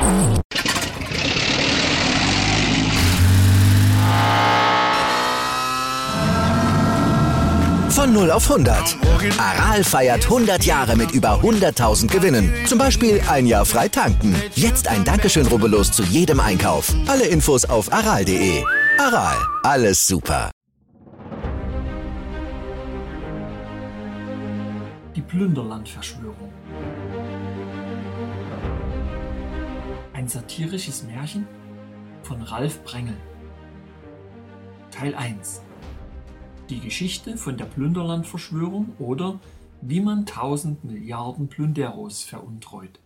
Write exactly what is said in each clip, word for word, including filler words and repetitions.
Von null auf hundert. Aral feiert hundert Jahre mit über hunderttausend Gewinnen. Zum Beispiel ein Jahr frei tanken. Jetzt ein Dankeschön, rubbellos zu jedem Einkauf. Alle Infos auf aral punkt de. Aral, alles super. Die Plünderland-Verschwörung. Ein satirisches Märchen von Ralf Brengel. Teil eins. Die Geschichte von der Plünderland-Verschwörung oder wie man tausend Milliarden Plünderos veruntreut.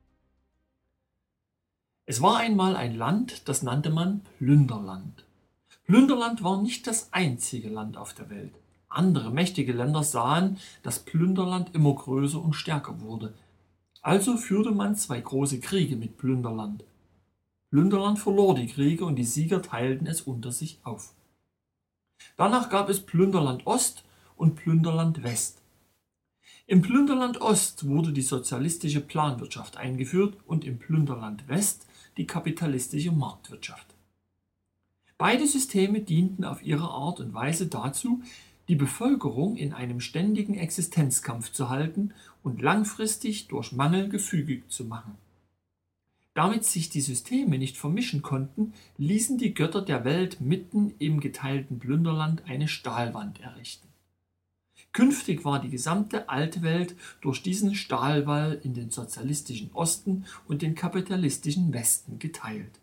Es war einmal ein Land, das nannte man Plünderland. Plünderland war nicht das einzige Land auf der Welt. Andere mächtige Länder sahen, dass Plünderland immer größer und stärker wurde. Also führte man zwei große Kriege mit Plünderland. Plünderland verlor die Kriege und die Sieger teilten es unter sich auf. Danach gab es Plünderland Ost und Plünderland West. Im Plünderland Ost wurde die sozialistische Planwirtschaft eingeführt und im Plünderland West die kapitalistische Marktwirtschaft. Beide Systeme dienten auf ihre Art und Weise dazu, die Bevölkerung in einem ständigen Existenzkampf zu halten und langfristig durch Mangel gefügig zu machen. Damit sich die Systeme nicht vermischen konnten, ließen die Götter der Welt mitten im geteilten Plünderland eine Stahlwand errichten. Künftig war die gesamte alte Welt durch diesen Stahlwall in den sozialistischen Osten und den kapitalistischen Westen geteilt.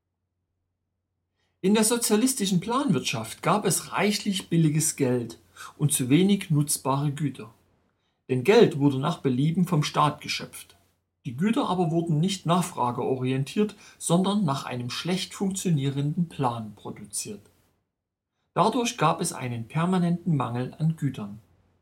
In der sozialistischen Planwirtschaft gab es reichlich billiges Geld und zu wenig nutzbare Güter. Denn Geld wurde nach Belieben vom Staat geschöpft. Die Güter aber wurden nicht nachfrageorientiert, sondern nach einem schlecht funktionierenden Plan produziert. Dadurch gab es einen permanenten Mangel an Gütern.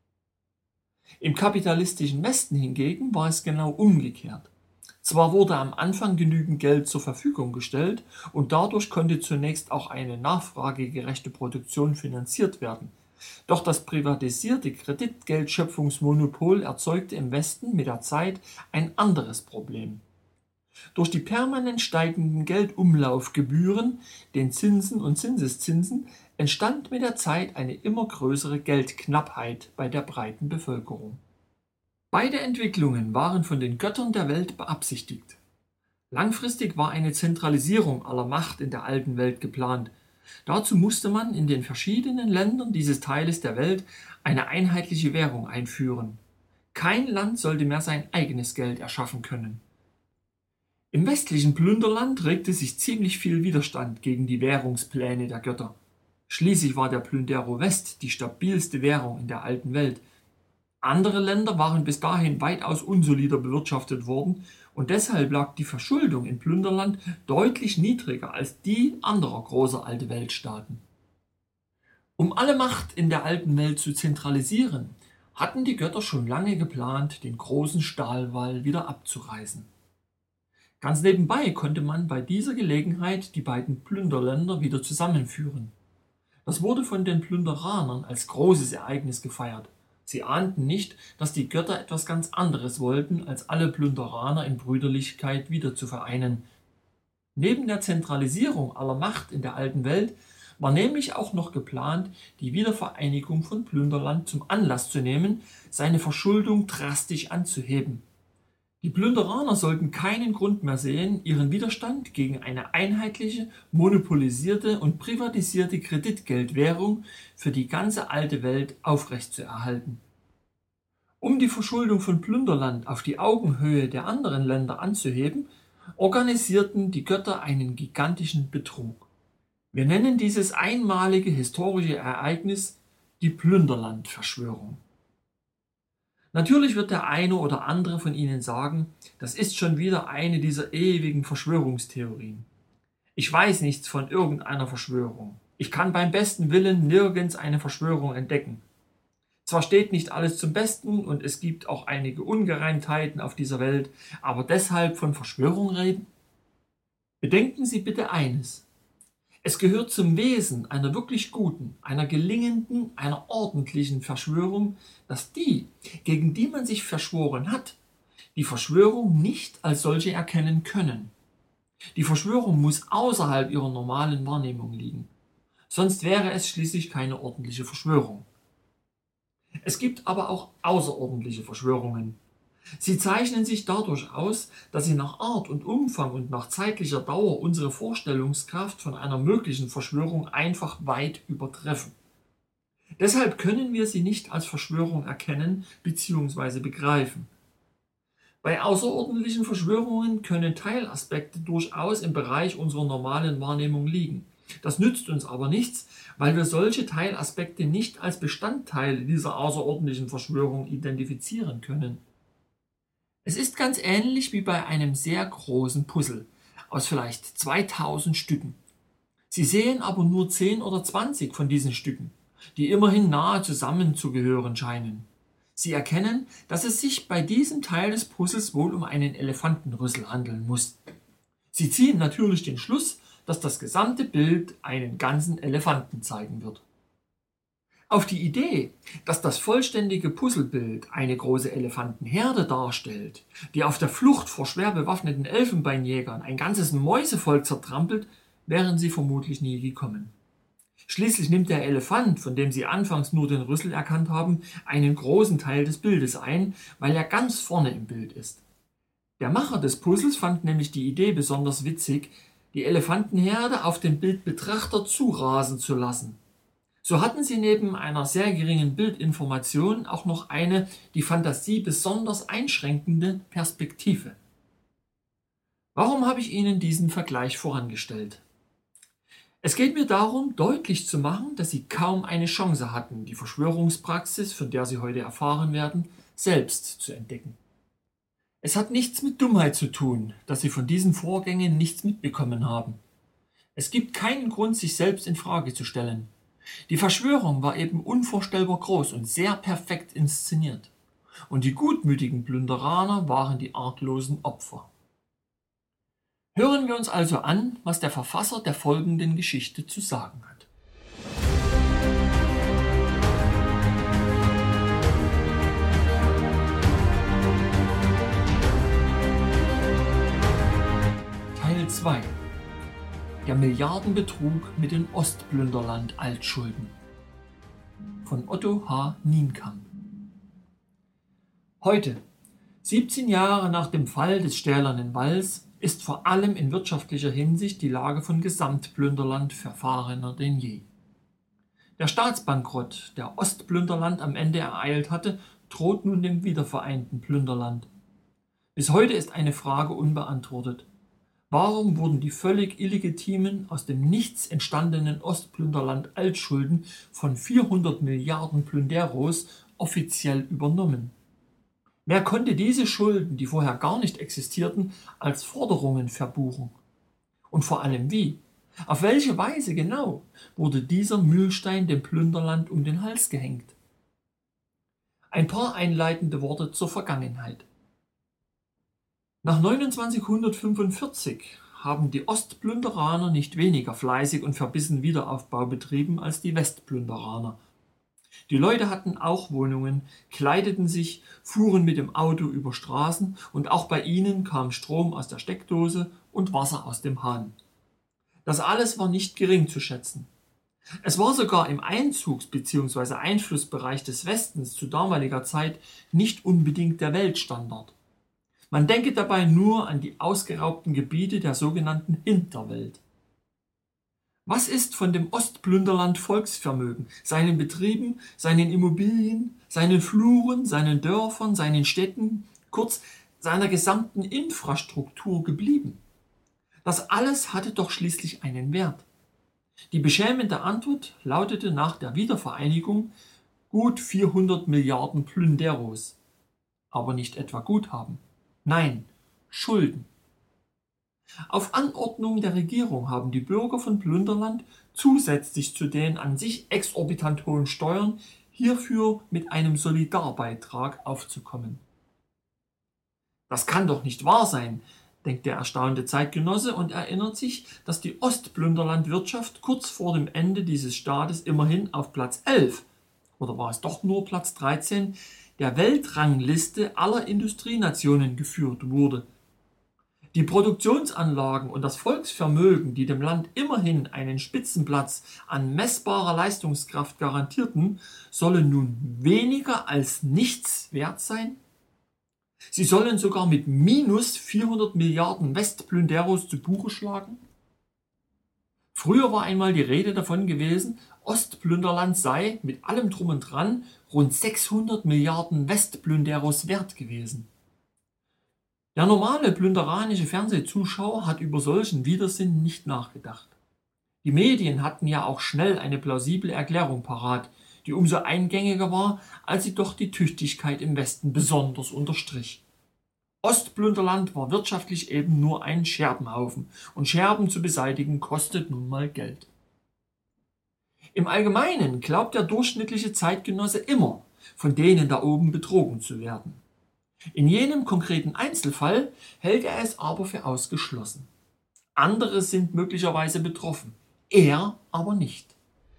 Im kapitalistischen Westen hingegen war es genau umgekehrt. Zwar wurde am Anfang genügend Geld zur Verfügung gestellt und dadurch konnte zunächst auch eine nachfragegerechte Produktion finanziert werden. Doch das privatisierte Kreditgeldschöpfungsmonopol erzeugte im Westen mit der Zeit ein anderes Problem. Durch die permanent steigenden Geldumlaufgebühren, den Zinsen und Zinseszinsen, entstand mit der Zeit eine immer größere Geldknappheit bei der breiten Bevölkerung. Beide Entwicklungen waren von den Göttern der Welt beabsichtigt. Langfristig war eine Zentralisierung aller Macht in der alten Welt geplant. Dazu musste man in den verschiedenen Ländern dieses Teiles der Welt eine einheitliche Währung einführen. Kein Land sollte mehr sein eigenes Geld erschaffen können. Im westlichen Plünderland regte sich ziemlich viel Widerstand gegen die Währungspläne der Götter. Schließlich war der Plündero West die stabilste Währung in der alten Welt. Andere Länder waren bis dahin weitaus unsolider bewirtschaftet worden und deshalb lag die Verschuldung in Plünderland deutlich niedriger als die anderer großer alte Weltstaaten. Um alle Macht in der alten Welt zu zentralisieren, hatten die Götter schon lange geplant, den großen Stahlwall wieder abzureißen. Ganz nebenbei konnte man bei dieser Gelegenheit die beiden Plünderländer wieder zusammenführen. Das wurde von den Plünderanern als großes Ereignis gefeiert. Sie ahnten nicht, dass die Götter etwas ganz anderes wollten, als alle Plünderaner in Brüderlichkeit wieder zu vereinen. Neben der Zentralisierung aller Macht in der alten Welt war nämlich auch noch geplant, die Wiedervereinigung von Plünderland zum Anlass zu nehmen, seine Verschuldung drastisch anzuheben. Die Plünderaner sollten keinen Grund mehr sehen, ihren Widerstand gegen eine einheitliche, monopolisierte und privatisierte Kreditgeldwährung für die ganze alte Welt aufrechtzuerhalten. Um die Verschuldung von Plünderland auf die Augenhöhe der anderen Länder anzuheben, organisierten die Götter einen gigantischen Betrug. Wir nennen dieses einmalige historische Ereignis die Plünderland-Verschwörung. Natürlich wird der eine oder andere von Ihnen sagen, das ist schon wieder eine dieser ewigen Verschwörungstheorien. Ich weiß nichts von irgendeiner Verschwörung. Ich kann beim besten Willen nirgends eine Verschwörung entdecken. Zwar steht nicht alles zum Besten und es gibt auch einige Ungereimtheiten auf dieser Welt, aber deshalb von Verschwörung reden? Bedenken Sie bitte eines. Es gehört zum Wesen einer wirklich guten, einer gelingenden, einer ordentlichen Verschwörung, dass die, gegen die man sich verschworen hat, die Verschwörung nicht als solche erkennen können. Die Verschwörung muss außerhalb ihrer normalen Wahrnehmung liegen. Sonst wäre es schließlich keine ordentliche Verschwörung. Es gibt aber auch außerordentliche Verschwörungen. Sie zeichnen sich dadurch aus, dass sie nach Art und Umfang und nach zeitlicher Dauer unsere Vorstellungskraft von einer möglichen Verschwörung einfach weit übertreffen. Deshalb können wir sie nicht als Verschwörung erkennen bzw. begreifen. Bei außerordentlichen Verschwörungen können Teilaspekte durchaus im Bereich unserer normalen Wahrnehmung liegen. Das nützt uns aber nichts, weil wir solche Teilaspekte nicht als Bestandteile dieser außerordentlichen Verschwörung identifizieren können. Es ist ganz ähnlich wie bei einem sehr großen Puzzle aus vielleicht zweitausend Stücken. Sie sehen aber nur zehn oder zwanzig von diesen Stücken, die immerhin nahe zusammenzugehören scheinen. Sie erkennen, dass es sich bei diesem Teil des Puzzles wohl um einen Elefantenrüssel handeln muss. Sie ziehen natürlich den Schluss, dass das gesamte Bild einen ganzen Elefanten zeigen wird. Auf die Idee, dass das vollständige Puzzlebild eine große Elefantenherde darstellt, die auf der Flucht vor schwer bewaffneten Elfenbeinjägern ein ganzes Mäusevolk zertrampelt, wären sie vermutlich nie gekommen. Schließlich nimmt der Elefant, von dem sie anfangs nur den Rüssel erkannt haben, einen großen Teil des Bildes ein, weil er ganz vorne im Bild ist. Der Macher des Puzzles fand nämlich die Idee besonders witzig, die Elefantenherde auf den Bildbetrachter zurasen zu lassen. So hatten sie neben einer sehr geringen Bildinformation auch noch eine die Fantasie besonders einschränkende Perspektive. Warum habe ich Ihnen diesen Vergleich vorangestellt? Es geht mir darum, deutlich zu machen, dass Sie kaum eine Chance hatten, die Verschwörungspraxis, von der Sie heute erfahren werden, selbst zu entdecken. Es hat nichts mit Dummheit zu tun, dass Sie von diesen Vorgängen nichts mitbekommen haben. Es gibt keinen Grund, sich selbst in Frage zu stellen. Die Verschwörung war eben unvorstellbar groß und sehr perfekt inszeniert. Und die gutmütigen Plünderaner waren die arglosen Opfer. Hören wir uns also an, was der Verfasser der folgenden Geschichte zu sagen hat. Teil zwei. Der Milliardenbetrug mit den Ostplünderland-Altschulden von Otto H. Nienkamp. Heute, siebzehn Jahre nach dem Fall des Stählernen Walls, ist vor allem in wirtschaftlicher Hinsicht die Lage von Gesamtplünderland verfahrener denn je. Der Staatsbankrott, der Ostplünderland am Ende ereilt hatte, droht nun dem wiedervereinten Plünderland. Bis heute ist eine Frage unbeantwortet. Warum wurden die völlig illegitimen, aus dem Nichts entstandenen Ostplünderland-Altschulden von vierhundert Milliarden Plünderos offiziell übernommen? Wer konnte diese Schulden, die vorher gar nicht existierten, als Forderungen verbuchen? Und vor allem wie? Auf welche Weise genau wurde dieser Mühlstein dem Plünderland um den Hals gehängt? Ein paar einleitende Worte zur Vergangenheit. Nach neunundzwanzighundertfünfundvierzig haben die Ostplünderaner nicht weniger fleißig und verbissen Wiederaufbau betrieben als die Westplünderaner. Die Leute hatten auch Wohnungen, kleideten sich, fuhren mit dem Auto über Straßen und auch bei ihnen kam Strom aus der Steckdose und Wasser aus dem Hahn. Das alles war nicht gering zu schätzen. Es war sogar im Einzugs- bzw. Einflussbereich des Westens zu damaliger Zeit nicht unbedingt der Weltstandard. Man denke dabei nur an die ausgeraubten Gebiete der sogenannten Hinterwelt. Was ist von dem Ostplünderland Volksvermögen, seinen Betrieben, seinen Immobilien, seinen Fluren, seinen Dörfern, seinen Städten, kurz seiner gesamten Infrastruktur geblieben? Das alles hatte doch schließlich einen Wert. Die beschämende Antwort lautete nach der Wiedervereinigung gut vierhundert Milliarden Plünderos. Aber nicht etwa Guthaben. Nein, Schulden. Auf Anordnung der Regierung haben die Bürger von Plünderland zusätzlich zu den an sich exorbitant hohen Steuern hierfür mit einem Solidarbeitrag aufzukommen. Das kann doch nicht wahr sein, denkt der erstaunte Zeitgenosse und erinnert sich, dass die Ostplünderlandwirtschaft kurz vor dem Ende dieses Staates immerhin auf Platz elf, oder war es doch nur Platz dreizehn, der Weltrangliste aller Industrienationen geführt wurde. Die Produktionsanlagen und das Volksvermögen, die dem Land immerhin einen Spitzenplatz an messbarer Leistungskraft garantierten, sollen nun weniger als nichts wert sein? Sie sollen sogar mit minus vierhundert Milliarden Westplünderos zu Buche schlagen? Früher war einmal die Rede davon gewesen, Ostplünderland sei mit allem Drum und Dran rund sechshundert Milliarden Westplünderos wert gewesen. Der normale plünderanische Fernsehzuschauer hat über solchen Widersinn nicht nachgedacht. Die Medien hatten ja auch schnell eine plausible Erklärung parat, die umso eingängiger war, als sie doch die Tüchtigkeit im Westen besonders unterstrich. Ostplünderland war wirtschaftlich eben nur ein Scherbenhaufen und Scherben zu beseitigen kostet nun mal Geld. Im Allgemeinen glaubt der durchschnittliche Zeitgenosse immer, von denen da oben betrogen zu werden. In jenem konkreten Einzelfall hält er es aber für ausgeschlossen. Andere sind möglicherweise betroffen, er aber nicht.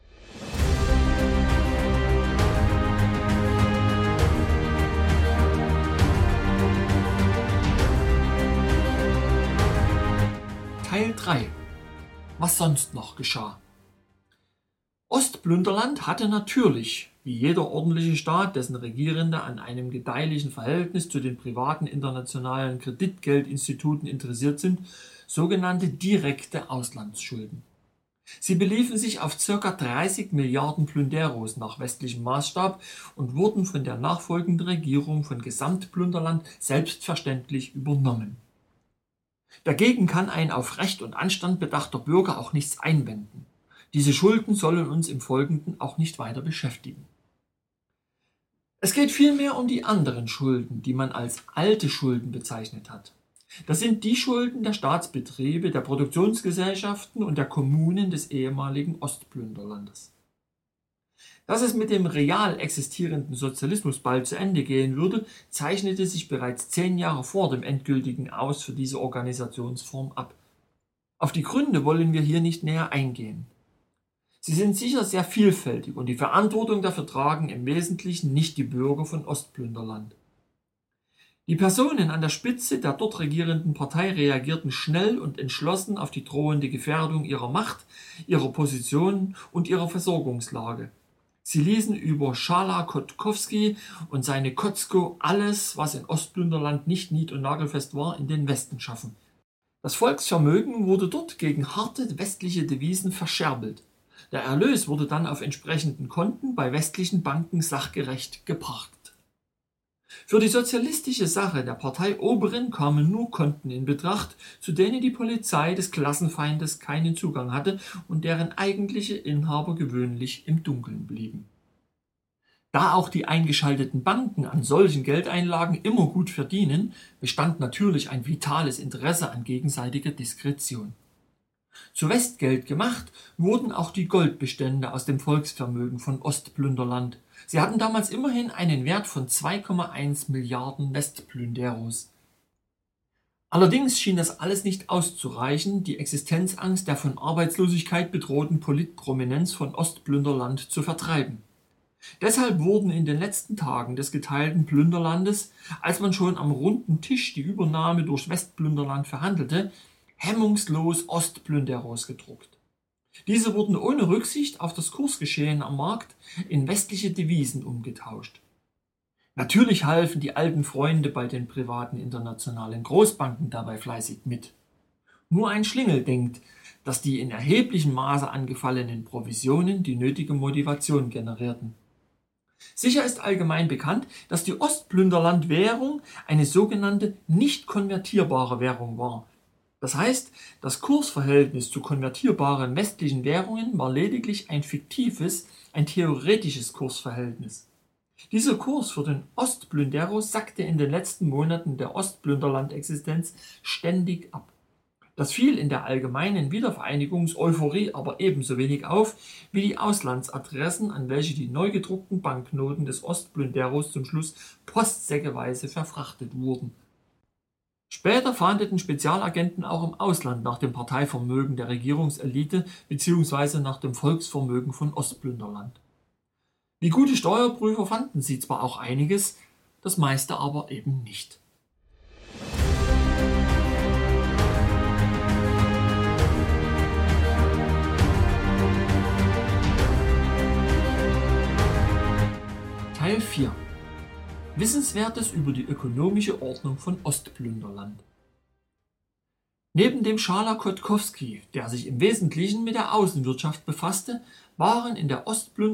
Teil drei. Was sonst noch geschah. Ostplünderland hatte natürlich, wie jeder ordentliche Staat, dessen Regierende an einem gedeihlichen Verhältnis zu den privaten internationalen Kreditgeldinstituten interessiert sind, sogenannte direkte Auslandsschulden. Sie beliefen sich auf ca. dreißig Milliarden Plünderos nach westlichem Maßstab und wurden von der nachfolgenden Regierung von Gesamtplünderland selbstverständlich übernommen. Dagegen kann ein auf Recht und Anstand bedachter Bürger auch nichts einwenden. Diese Schulden sollen uns im Folgenden auch nicht weiter beschäftigen. Es geht vielmehr um die anderen Schulden, die man als alte Schulden bezeichnet hat. Das sind die Schulden der Staatsbetriebe, der Produktionsgesellschaften und der Kommunen des ehemaligen Ostplünderlandes. Dass es mit dem real existierenden Sozialismus bald zu Ende gehen würde, zeichnete sich bereits zehn Jahre vor dem endgültigen Aus für diese Organisationsform ab. Auf die Gründe wollen wir hier nicht näher eingehen. Sie sind sicher sehr vielfältig und die Verantwortung dafür tragen im Wesentlichen nicht die Bürger von Ostplünderland. Die Personen an der Spitze der dort regierenden Partei reagierten schnell und entschlossen auf die drohende Gefährdung ihrer Macht, ihrer Position und ihrer Versorgungslage. Sie ließen über Schala Kotkowski und seine Kotzko alles, was in Ostplünderland nicht nied- und nagelfest war, in den Westen schaffen. Das Volksvermögen wurde dort gegen harte westliche Devisen verscherbelt. Der Erlös wurde dann auf entsprechenden Konten bei westlichen Banken sachgerecht geparkt. Für die sozialistische Sache der Partei Oberin kamen nur Konten in Betracht, zu denen die Polizei des Klassenfeindes keinen Zugang hatte und deren eigentliche Inhaber gewöhnlich im Dunkeln blieben. Da auch die eingeschalteten Banken an solchen Geldeinlagen immer gut verdienen, bestand natürlich ein vitales Interesse an gegenseitiger Diskretion. Zu Westgeld gemacht wurden auch die Goldbestände aus dem Volksvermögen von Ostplünderland. Sie hatten damals immerhin einen Wert von zwei Komma eins Milliarden Westplünderos. Allerdings schien das alles nicht auszureichen, die Existenzangst der von Arbeitslosigkeit bedrohten Politprominenz von Ostplünderland zu vertreiben. Deshalb wurden in den letzten Tagen des geteilten Plünderlandes, als man schon am runden Tisch die Übernahme durch Westplünderland verhandelte, hemmungslos Ostplünderos gedruckt. Diese wurden ohne Rücksicht auf das Kursgeschehen am Markt in westliche Devisen umgetauscht. Natürlich halfen die alten Freunde bei den privaten internationalen Großbanken dabei fleißig mit. Nur ein Schlingel denkt, dass die in erheblichem Maße angefallenen Provisionen die nötige Motivation generierten. Sicher ist allgemein bekannt, dass die Ostplünderland-Währung eine sogenannte nicht konvertierbare Währung war. Das heißt, das Kursverhältnis zu konvertierbaren westlichen Währungen war lediglich ein fiktives, ein theoretisches Kursverhältnis. Dieser Kurs für den Ostplündero sackte in den letzten Monaten der Ostplünderland-Existenz ständig ab. Das fiel in der allgemeinen Wiedervereinigungseuphorie aber ebenso wenig auf wie die Auslandsadressen, an welche die neu gedruckten Banknoten des Ostplünderos zum Schluss postsäckeweise verfrachtet wurden. Später fahndeten Spezialagenten auch im Ausland nach dem Parteivermögen der Regierungselite bzw. nach dem Volksvermögen von Ostplünderland. Wie gute Steuerprüfer fanden sie zwar auch einiges, das meiste aber eben nicht. Wissenswertes über die ökonomische Ordnung von Ostplünderland. Neben dem Schala-Kotkowski, der sich im Wesentlichen mit der Außenwirtschaft befasste, waren in der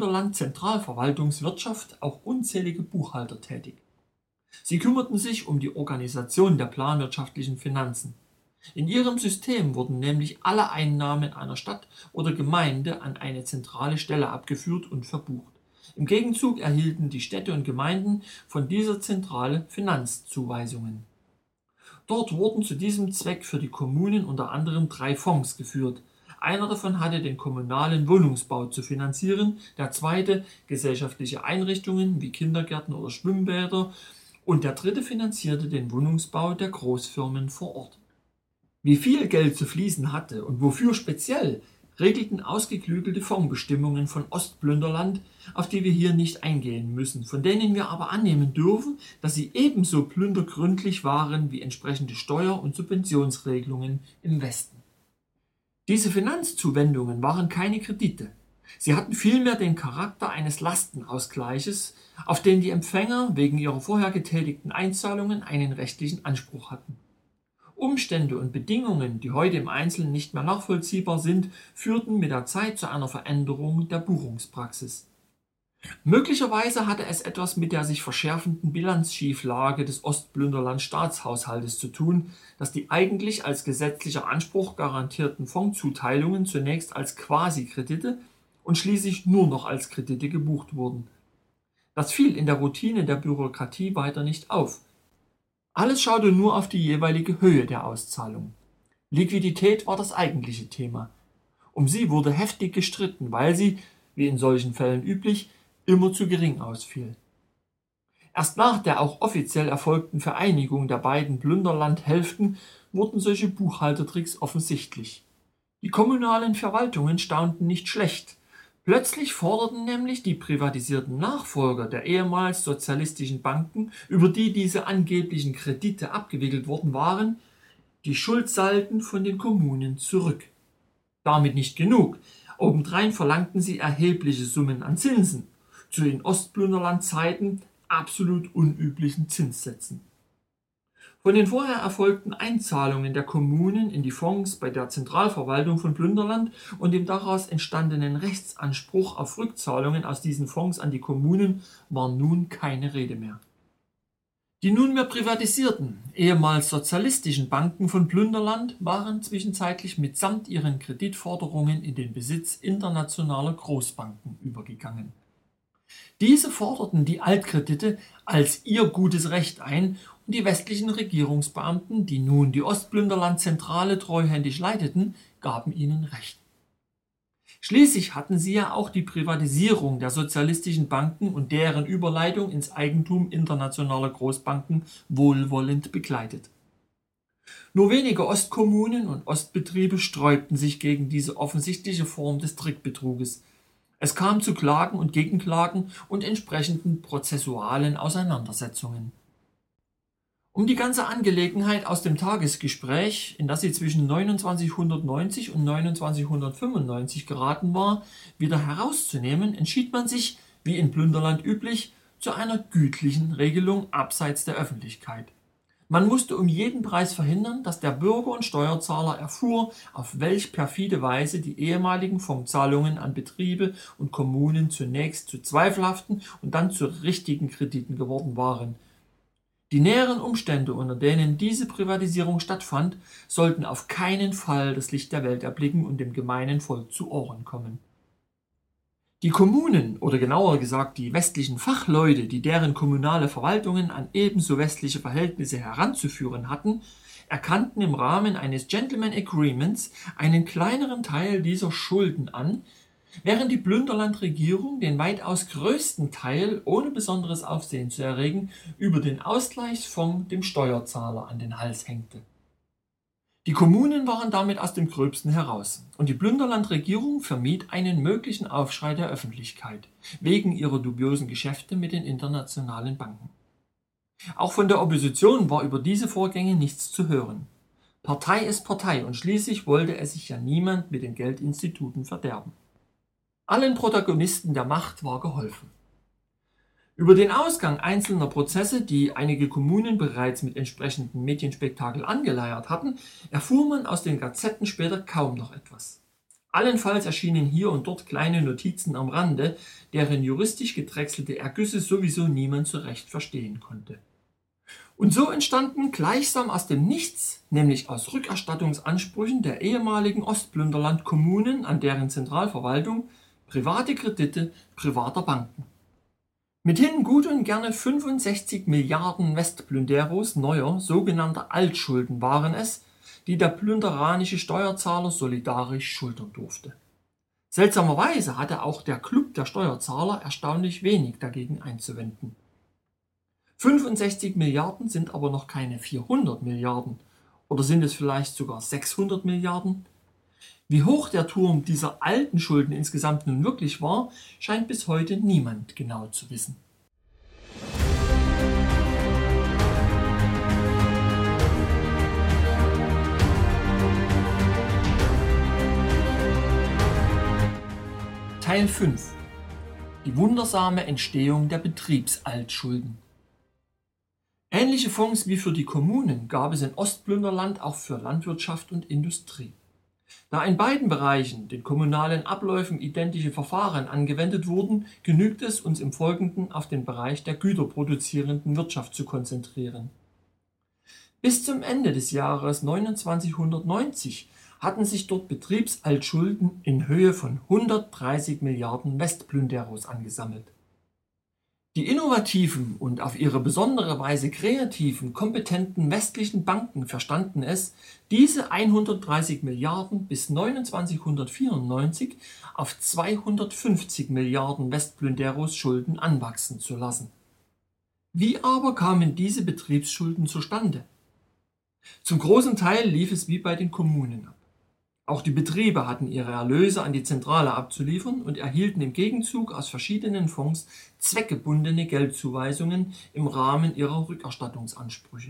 Ostplünderland-Zentralverwaltungswirtschaft auch unzählige Buchhalter tätig. Sie kümmerten sich um die Organisation der planwirtschaftlichen Finanzen. In ihrem System wurden nämlich alle Einnahmen einer Stadt oder Gemeinde an eine zentrale Stelle abgeführt und verbucht. Im Gegenzug erhielten die Städte und Gemeinden von dieser Zentrale Finanzzuweisungen. Dort wurden zu diesem Zweck für die Kommunen unter anderem drei Fonds geführt. Einer davon hatte den kommunalen Wohnungsbau zu finanzieren, der zweite gesellschaftliche Einrichtungen wie Kindergärten oder Schwimmbäder und der dritte finanzierte den Wohnungsbau der Großfirmen vor Ort. Wie viel Geld zu fließen hatte und wofür speziell, regelten ausgeklügelte Fondsbestimmungen von Ostplünderland, auf die wir hier nicht eingehen müssen, von denen wir aber annehmen dürfen, dass sie ebenso plündergründlich waren wie entsprechende Steuer- und Subventionsregelungen im Westen. Diese Finanzzuwendungen waren keine Kredite. Sie hatten vielmehr den Charakter eines Lastenausgleiches, auf den die Empfänger wegen ihrer vorher getätigten Einzahlungen einen rechtlichen Anspruch hatten. Umstände und Bedingungen, die heute im Einzelnen nicht mehr nachvollziehbar sind, führten mit der Zeit zu einer Veränderung der Buchungspraxis. Möglicherweise hatte es etwas mit der sich verschärfenden Bilanzschieflage des Ostplünderland-Staatshaushaltes zu tun, dass die eigentlich als gesetzlicher Anspruch garantierten Fondszuteilungen zunächst als Quasi-Kredite und schließlich nur noch als Kredite gebucht wurden. Das fiel in der Routine der Bürokratie weiter nicht auf. Alles schaute nur auf die jeweilige Höhe der Auszahlung. Liquidität war das eigentliche Thema. Um sie wurde heftig gestritten, weil sie, wie in solchen Fällen üblich, immer zu gering ausfiel. Erst nach der auch offiziell erfolgten Vereinigung der beiden Plünderlandhälften wurden solche Buchhaltertricks offensichtlich. Die kommunalen Verwaltungen staunten nicht schlecht. Plötzlich forderten nämlich die privatisierten Nachfolger der ehemals sozialistischen Banken, über die diese angeblichen Kredite abgewickelt worden waren, die Schuldsalden von den Kommunen zurück. Damit nicht genug. Obendrein verlangten sie erhebliche Summen an Zinsen, zu den Ostplünderland-Zeiten absolut unüblichen Zinssätzen. Von den vorher erfolgten Einzahlungen der Kommunen in die Fonds bei der Zentralverwaltung von Plünderland und dem daraus entstandenen Rechtsanspruch auf Rückzahlungen aus diesen Fonds an die Kommunen war nun keine Rede mehr. Die nunmehr privatisierten, ehemals sozialistischen Banken von Plünderland waren zwischenzeitlich mitsamt ihren Kreditforderungen in den Besitz internationaler Großbanken übergegangen. Diese forderten die Altkredite als ihr gutes Recht ein und die westlichen Regierungsbeamten, die nun die Ostplünderland-Zentrale treuhändig leiteten, gaben ihnen Recht. Schließlich hatten sie ja auch die Privatisierung der sozialistischen Banken und deren Überleitung ins Eigentum internationaler Großbanken wohlwollend begleitet. Nur wenige Ostkommunen und Ostbetriebe sträubten sich gegen diese offensichtliche Form des Trickbetruges. Es kam zu Klagen und Gegenklagen und entsprechenden prozessualen Auseinandersetzungen. Um die ganze Angelegenheit aus dem Tagesgespräch, in das sie zwischen neunundzwanzighundertneunzig und neunundzwanzighundertfünfundneunzig geraten war, wieder herauszunehmen, entschied man sich, wie in Plünderland üblich, zu einer gütlichen Regelung abseits der Öffentlichkeit. Man musste um jeden Preis verhindern, dass der Bürger und Steuerzahler erfuhr, auf welch perfide Weise die ehemaligen Fondszahlungen an Betriebe und Kommunen zunächst zu zweifelhaften und dann zu richtigen Krediten geworden waren. Die näheren Umstände, unter denen diese Privatisierung stattfand, sollten auf keinen Fall das Licht der Welt erblicken und dem gemeinen Volk zu Ohren kommen. Die Kommunen, oder genauer gesagt die westlichen Fachleute, die deren kommunale Verwaltungen an ebenso westliche Verhältnisse heranzuführen hatten, erkannten im Rahmen eines Gentleman Agreements einen kleineren Teil dieser Schulden an, während die Plünderland-Regierung den weitaus größten Teil, ohne besonderes Aufsehen zu erregen, über den Ausgleichsfonds dem Steuerzahler an den Hals hängte. Die Kommunen waren damit aus dem Gröbsten heraus und die Plünderland-Regierung vermied einen möglichen Aufschrei der Öffentlichkeit wegen ihrer dubiosen Geschäfte mit den internationalen Banken. Auch von der Opposition war über diese Vorgänge nichts zu hören. Partei ist Partei und schließlich wollte es sich ja niemand mit den Geldinstituten verderben. Allen Protagonisten der Macht war geholfen. Über den Ausgang einzelner Prozesse, die einige Kommunen bereits mit entsprechenden Medienspektakel angeleiert hatten, erfuhr man aus den Gazetten später kaum noch etwas. Allenfalls erschienen hier und dort kleine Notizen am Rande, deren juristisch gedrechselte Ergüsse sowieso niemand so recht verstehen konnte. Und so entstanden gleichsam aus dem Nichts, nämlich aus Rückerstattungsansprüchen der ehemaligen Ostplünderland-Kommunen an deren Zentralverwaltung, private Kredite privater Banken. Mithin gut und gerne fünfundsechzig Milliarden Westplünderos neuer, sogenannter Altschulden waren es, die der plünderanische Steuerzahler solidarisch schultern durfte. Seltsamerweise hatte auch der Club der Steuerzahler erstaunlich wenig dagegen einzuwenden. fünfundsechzig Milliarden sind aber noch keine vierhundert Milliarden. Oder sind es vielleicht sogar sechshundert Milliarden? Wie hoch der Turm dieser alten Schulden insgesamt nun wirklich war, scheint bis heute niemand genau zu wissen. Teil fünf. Die wundersame Entstehung der Betriebsaltschulden. Ähnliche Fonds wie für die Kommunen gab es in Ostplünderland auch für Landwirtschaft und Industrie. Da in beiden Bereichen den kommunalen Abläufen identische Verfahren angewendet wurden, genügt es, uns im Folgenden auf den Bereich der güterproduzierenden Wirtschaft zu konzentrieren. Bis zum Ende des Jahres neunzehnhundertneunzig hatten sich dort Betriebsaltschulden in Höhe von hundertdreißig Milliarden Westplünderos angesammelt. Die innovativen und auf ihre besondere Weise kreativen, kompetenten westlichen Banken verstanden es, diese hundertdreißig Milliarden bis neunzehnhundertvierundneunzig auf zweihundertfünfzig Milliarden Westplünderos Schulden anwachsen zu lassen. Wie aber kamen diese Betriebsschulden zustande? Zum großen Teil lief es wie bei den Kommunen ab. Auch die Betriebe hatten ihre Erlöse an die Zentrale abzuliefern und erhielten im Gegenzug aus verschiedenen Fonds zweckgebundene Geldzuweisungen im Rahmen ihrer Rückerstattungsansprüche.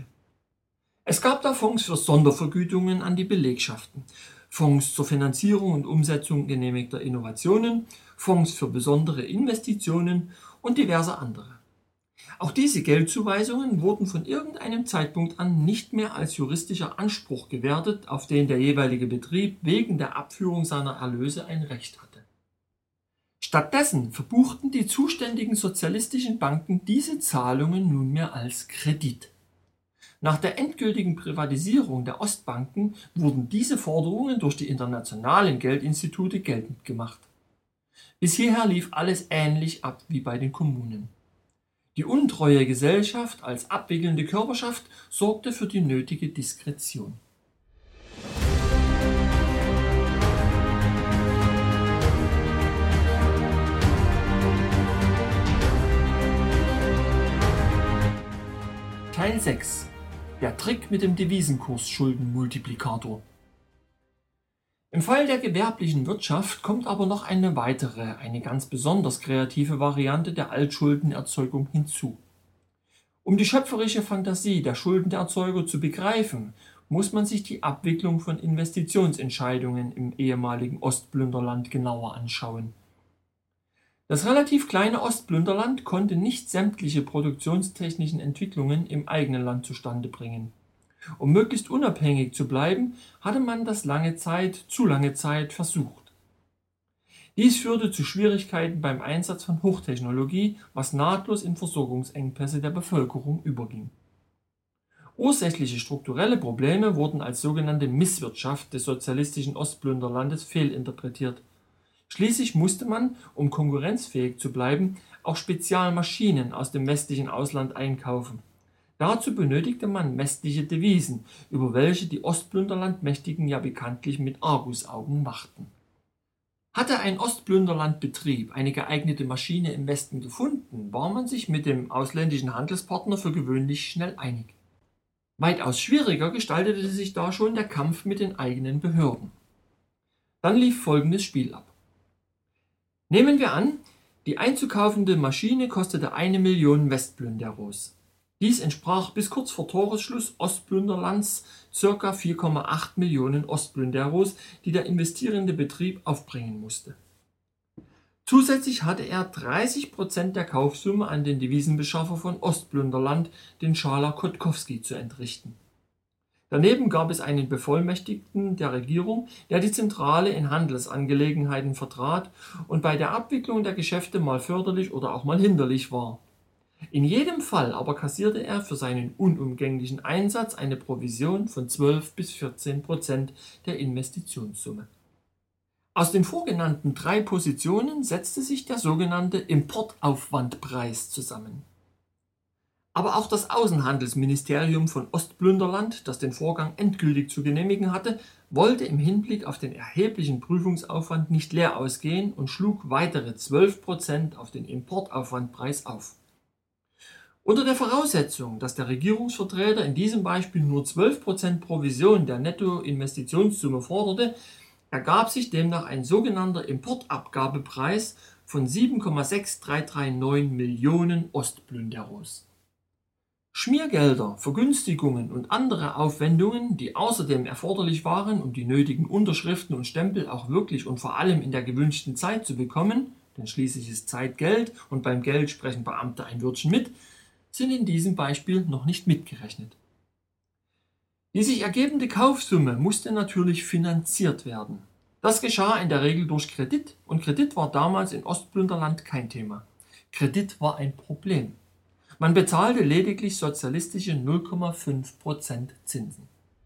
Es gab da Fonds für Sondervergütungen an die Belegschaften, Fonds zur Finanzierung und Umsetzung genehmigter Innovationen, Fonds für besondere Investitionen und diverse andere. Auch diese Geldzuweisungen wurden von irgendeinem Zeitpunkt an nicht mehr als juristischer Anspruch gewertet, auf den der jeweilige Betrieb wegen der Abführung seiner Erlöse ein Recht hatte. Stattdessen verbuchten die zuständigen sozialistischen Banken diese Zahlungen nunmehr als Kredit. Nach der endgültigen Privatisierung der Ostbanken wurden diese Forderungen durch die internationalen Geldinstitute geltend gemacht. Bis hierher lief alles ähnlich ab wie bei den Kommunen. Die untreue Gesellschaft als abwickelnde Körperschaft sorgte für die nötige Diskretion. Teil sechs. Der Trick mit dem Devisenkursschuldenmultiplikator. Im Fall der gewerblichen Wirtschaft kommt aber noch eine weitere, eine ganz besonders kreative Variante der Altschuldenerzeugung hinzu. Um die schöpferische Fantasie der Schuldenerzeuger zu begreifen, muss man sich die Abwicklung von Investitionsentscheidungen im ehemaligen Ostplünderland genauer anschauen. Das relativ kleine Ostplünderland konnte nicht sämtliche produktionstechnischen Entwicklungen im eigenen Land zustande bringen. Um möglichst unabhängig zu bleiben, hatte man das lange Zeit, zu lange Zeit versucht. Dies führte zu Schwierigkeiten beim Einsatz von Hochtechnologie, was nahtlos in Versorgungsengpässe der Bevölkerung überging. Ursächliche strukturelle Probleme wurden als sogenannte Misswirtschaft des sozialistischen Ostplünderlandes fehlinterpretiert. Schließlich musste man, um konkurrenzfähig zu bleiben, auch Spezialmaschinen aus dem westlichen Ausland einkaufen. Dazu benötigte man westliche Devisen, über welche die Ostplünderlandmächtigen ja bekanntlich mit Argusaugen wachten. Hatte ein Ostplünderlandbetrieb eine geeignete Maschine im Westen gefunden, war man sich mit dem ausländischen Handelspartner für gewöhnlich schnell einig. Weitaus schwieriger gestaltete sich da schon der Kampf mit den eigenen Behörden. Dann lief folgendes Spiel ab. Nehmen wir an, die einzukaufende Maschine kostete eine Million Westplünderos. Dies entsprach bis kurz vor Toresschluss Ostplünderlands ca. vier Komma acht Millionen Ostplünderos, die der investierende Betrieb aufbringen musste. Zusätzlich hatte er dreißig Prozent der Kaufsumme an den Devisenbeschaffer von Ostplunderland, den Schala Kotkowski, zu entrichten. Daneben gab es einen Bevollmächtigten der Regierung, der die Zentrale in Handelsangelegenheiten vertrat und bei der Abwicklung der Geschäfte mal förderlich oder auch mal hinderlich war. In jedem Fall aber kassierte er für seinen unumgänglichen Einsatz eine Provision von zwölf bis vierzehn Prozent der Investitionssumme. Aus den vorgenannten drei Positionen setzte sich der sogenannte Importaufwandpreis zusammen. Aber auch das Außenhandelsministerium von Ostplunderland, das den Vorgang endgültig zu genehmigen hatte, wollte im Hinblick auf den erheblichen Prüfungsaufwand nicht leer ausgehen und schlug weitere zwölf Prozent auf den Importaufwandpreis auf. Unter der Voraussetzung, dass der Regierungsvertreter in diesem Beispiel nur zwölf Prozent Provision der Nettoinvestitionssumme forderte, ergab sich demnach ein sogenannter Importabgabepreis von sieben Komma sechs drei drei neun Millionen Ostplunderos. Schmiergelder, Vergünstigungen und andere Aufwendungen, die außerdem erforderlich waren, um die nötigen Unterschriften und Stempel auch wirklich und vor allem in der gewünschten Zeit zu bekommen, denn schließlich ist Zeit Geld und beim Geld sprechen Beamte ein Wörtchen mit, sind in diesem Beispiel noch nicht mitgerechnet. Die sich ergebende Kaufsumme musste natürlich finanziert werden. Das geschah in der Regel durch Kredit und Kredit war damals in Ostplunderland kein Thema. Kredit war ein Problem. Man bezahlte lediglich sozialistische null Komma fünf Prozent Zinsen.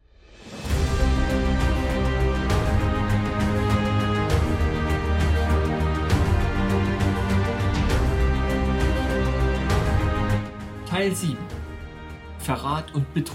Teil sieben. Verrat und Betrug.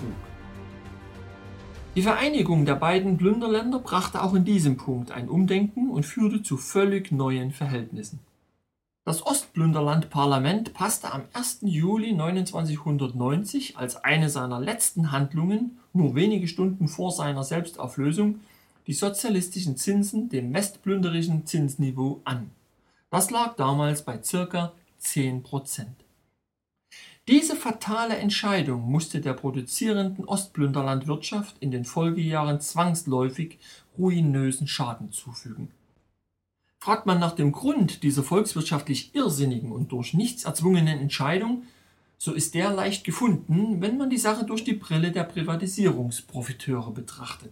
Die Vereinigung der beiden Plünderländer brachte auch in diesem Punkt ein Umdenken und führte zu völlig neuen Verhältnissen. Das Ostplunderland-Parlament passte am ersten Juli neunundzwanzighundertneunzig als eine seiner letzten Handlungen, nur wenige Stunden vor seiner Selbstauflösung, die sozialistischen Zinsen dem westplünderischen Zinsniveau an. Das lag damals bei ca. zehn Prozent. Diese fatale Entscheidung musste der produzierenden Ostplunderlandwirtschaft in den Folgejahren zwangsläufig ruinösen Schaden zufügen. Fragt man nach dem Grund dieser volkswirtschaftlich irrsinnigen und durch nichts erzwungenen Entscheidung, so ist der leicht gefunden, wenn man die Sache durch die Brille der Privatisierungsprofiteure betrachtet.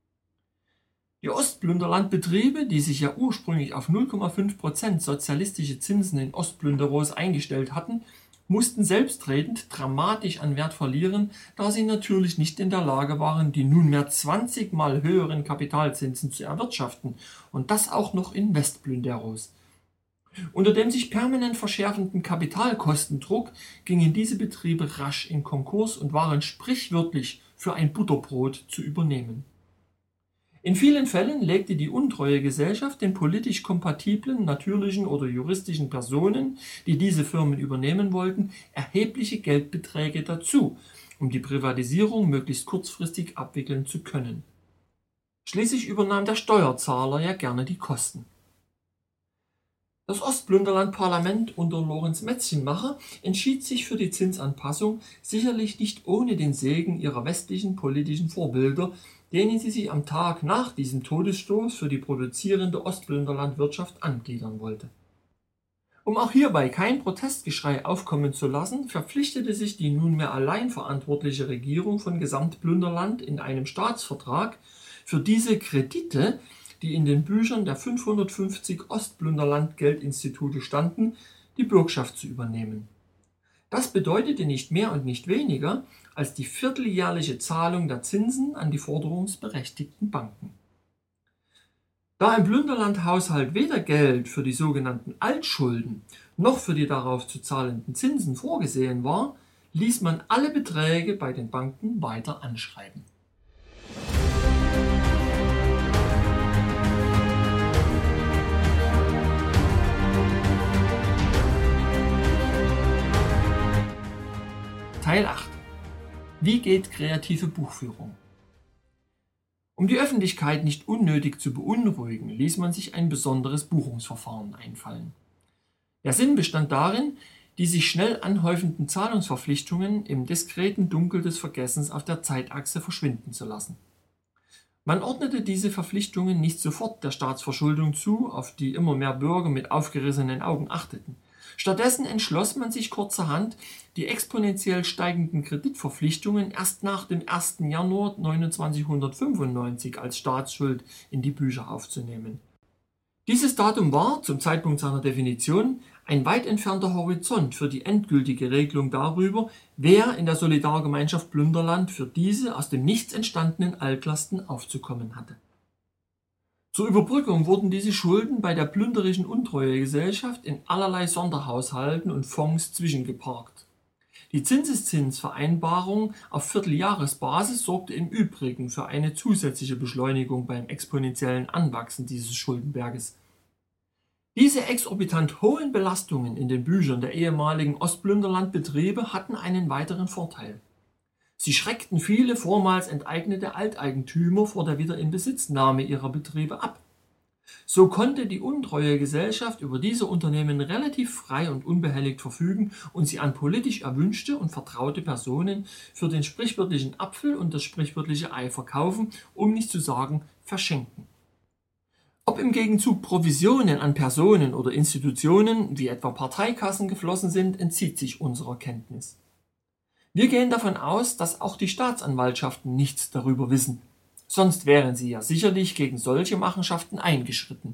Die Ostplunderlandbetriebe, die sich ja ursprünglich auf null Komma fünf Prozent sozialistische Zinsen in Ostplunderos eingestellt hatten, mussten selbstredend dramatisch an Wert verlieren, da sie natürlich nicht in der Lage waren, die nunmehr zwanzig Mal höheren Kapitalzinsen zu erwirtschaften und das auch noch in Westplunderos. Unter dem sich permanent verschärfenden Kapitalkostendruck gingen diese Betriebe rasch in Konkurs und waren sprichwörtlich für ein Butterbrot zu übernehmen. In vielen Fällen legte die untreue Gesellschaft den politisch kompatiblen, natürlichen oder juristischen Personen, die diese Firmen übernehmen wollten, erhebliche Geldbeträge dazu, um die Privatisierung möglichst kurzfristig abwickeln zu können. Schließlich übernahm der Steuerzahler ja gerne die Kosten. Das Ostplunderland-Parlament unter Lorenz Metzchenmacher entschied sich für die Zinsanpassung, sicherlich nicht ohne den Segen ihrer westlichen politischen Vorbilder, denen sie sich am Tag nach diesem Todesstoß für die produzierende Ostplunderlandwirtschaft angliedern wollte. Um auch hierbei kein Protestgeschrei aufkommen zu lassen, verpflichtete sich die nunmehr allein verantwortliche Regierung von Gesamtplunderland in einem Staatsvertrag, für diese Kredite, die in den Büchern der fünfhundertfünfzig Ostplunderland-Geldinstitute standen, die Bürgschaft zu übernehmen. Das bedeutete nicht mehr und nicht weniger als die vierteljährliche Zahlung der Zinsen an die forderungsberechtigten Banken. Da im Plunderlandhaushalt weder Geld für die sogenannten Altschulden noch für die darauf zu zahlenden Zinsen vorgesehen war, ließ man alle Beträge bei den Banken weiter anschreiben. Teil acht. Wie geht kreative Buchführung? Um die Öffentlichkeit nicht unnötig zu beunruhigen, ließ man sich ein besonderes Buchungsverfahren einfallen. Der Sinn bestand darin, die sich schnell anhäufenden Zahlungsverpflichtungen im diskreten Dunkel des Vergessens auf der Zeitachse verschwinden zu lassen. Man ordnete diese Verpflichtungen nicht sofort der Staatsverschuldung zu, auf die immer mehr Bürger mit aufgerissenen Augen achteten. Stattdessen entschloss man sich kurzerhand, die exponentiell steigenden Kreditverpflichtungen erst nach dem ersten Januar neunzehnhundertfünfundneunzig als Staatsschuld in die Bücher aufzunehmen. Dieses Datum war, zum Zeitpunkt seiner Definition, ein weit entfernter Horizont für die endgültige Regelung darüber, wer in der Solidargemeinschaft Plünderland für diese aus dem Nichts entstandenen Altlasten aufzukommen hatte. Zur Überbrückung wurden diese Schulden bei der plünderischen Untreuegesellschaft in allerlei Sonderhaushalten und Fonds zwischengeparkt. Die Zinseszinsvereinbarung auf Vierteljahresbasis sorgte im Übrigen für eine zusätzliche Beschleunigung beim exponentiellen Anwachsen dieses Schuldenberges. Diese exorbitant hohen Belastungen in den Büchern der ehemaligen Ostplünderlandbetriebe hatten einen weiteren Vorteil. Sie schreckten viele vormals enteignete Alteigentümer vor der Wiederinbesitznahme ihrer Betriebe ab. So konnte die Untreuegesellschaft über diese Unternehmen relativ frei und unbehelligt verfügen und sie an politisch erwünschte und vertraute Personen für den sprichwörtlichen Apfel und das sprichwörtliche Ei verkaufen, um nicht zu sagen verschenken. Ob im Gegenzug Provisionen an Personen oder Institutionen, wie etwa Parteikassen, geflossen sind, entzieht sich unserer Kenntnis. Wir gehen davon aus, dass auch die Staatsanwaltschaften nichts darüber wissen. Sonst wären sie ja sicherlich gegen solche Machenschaften eingeschritten.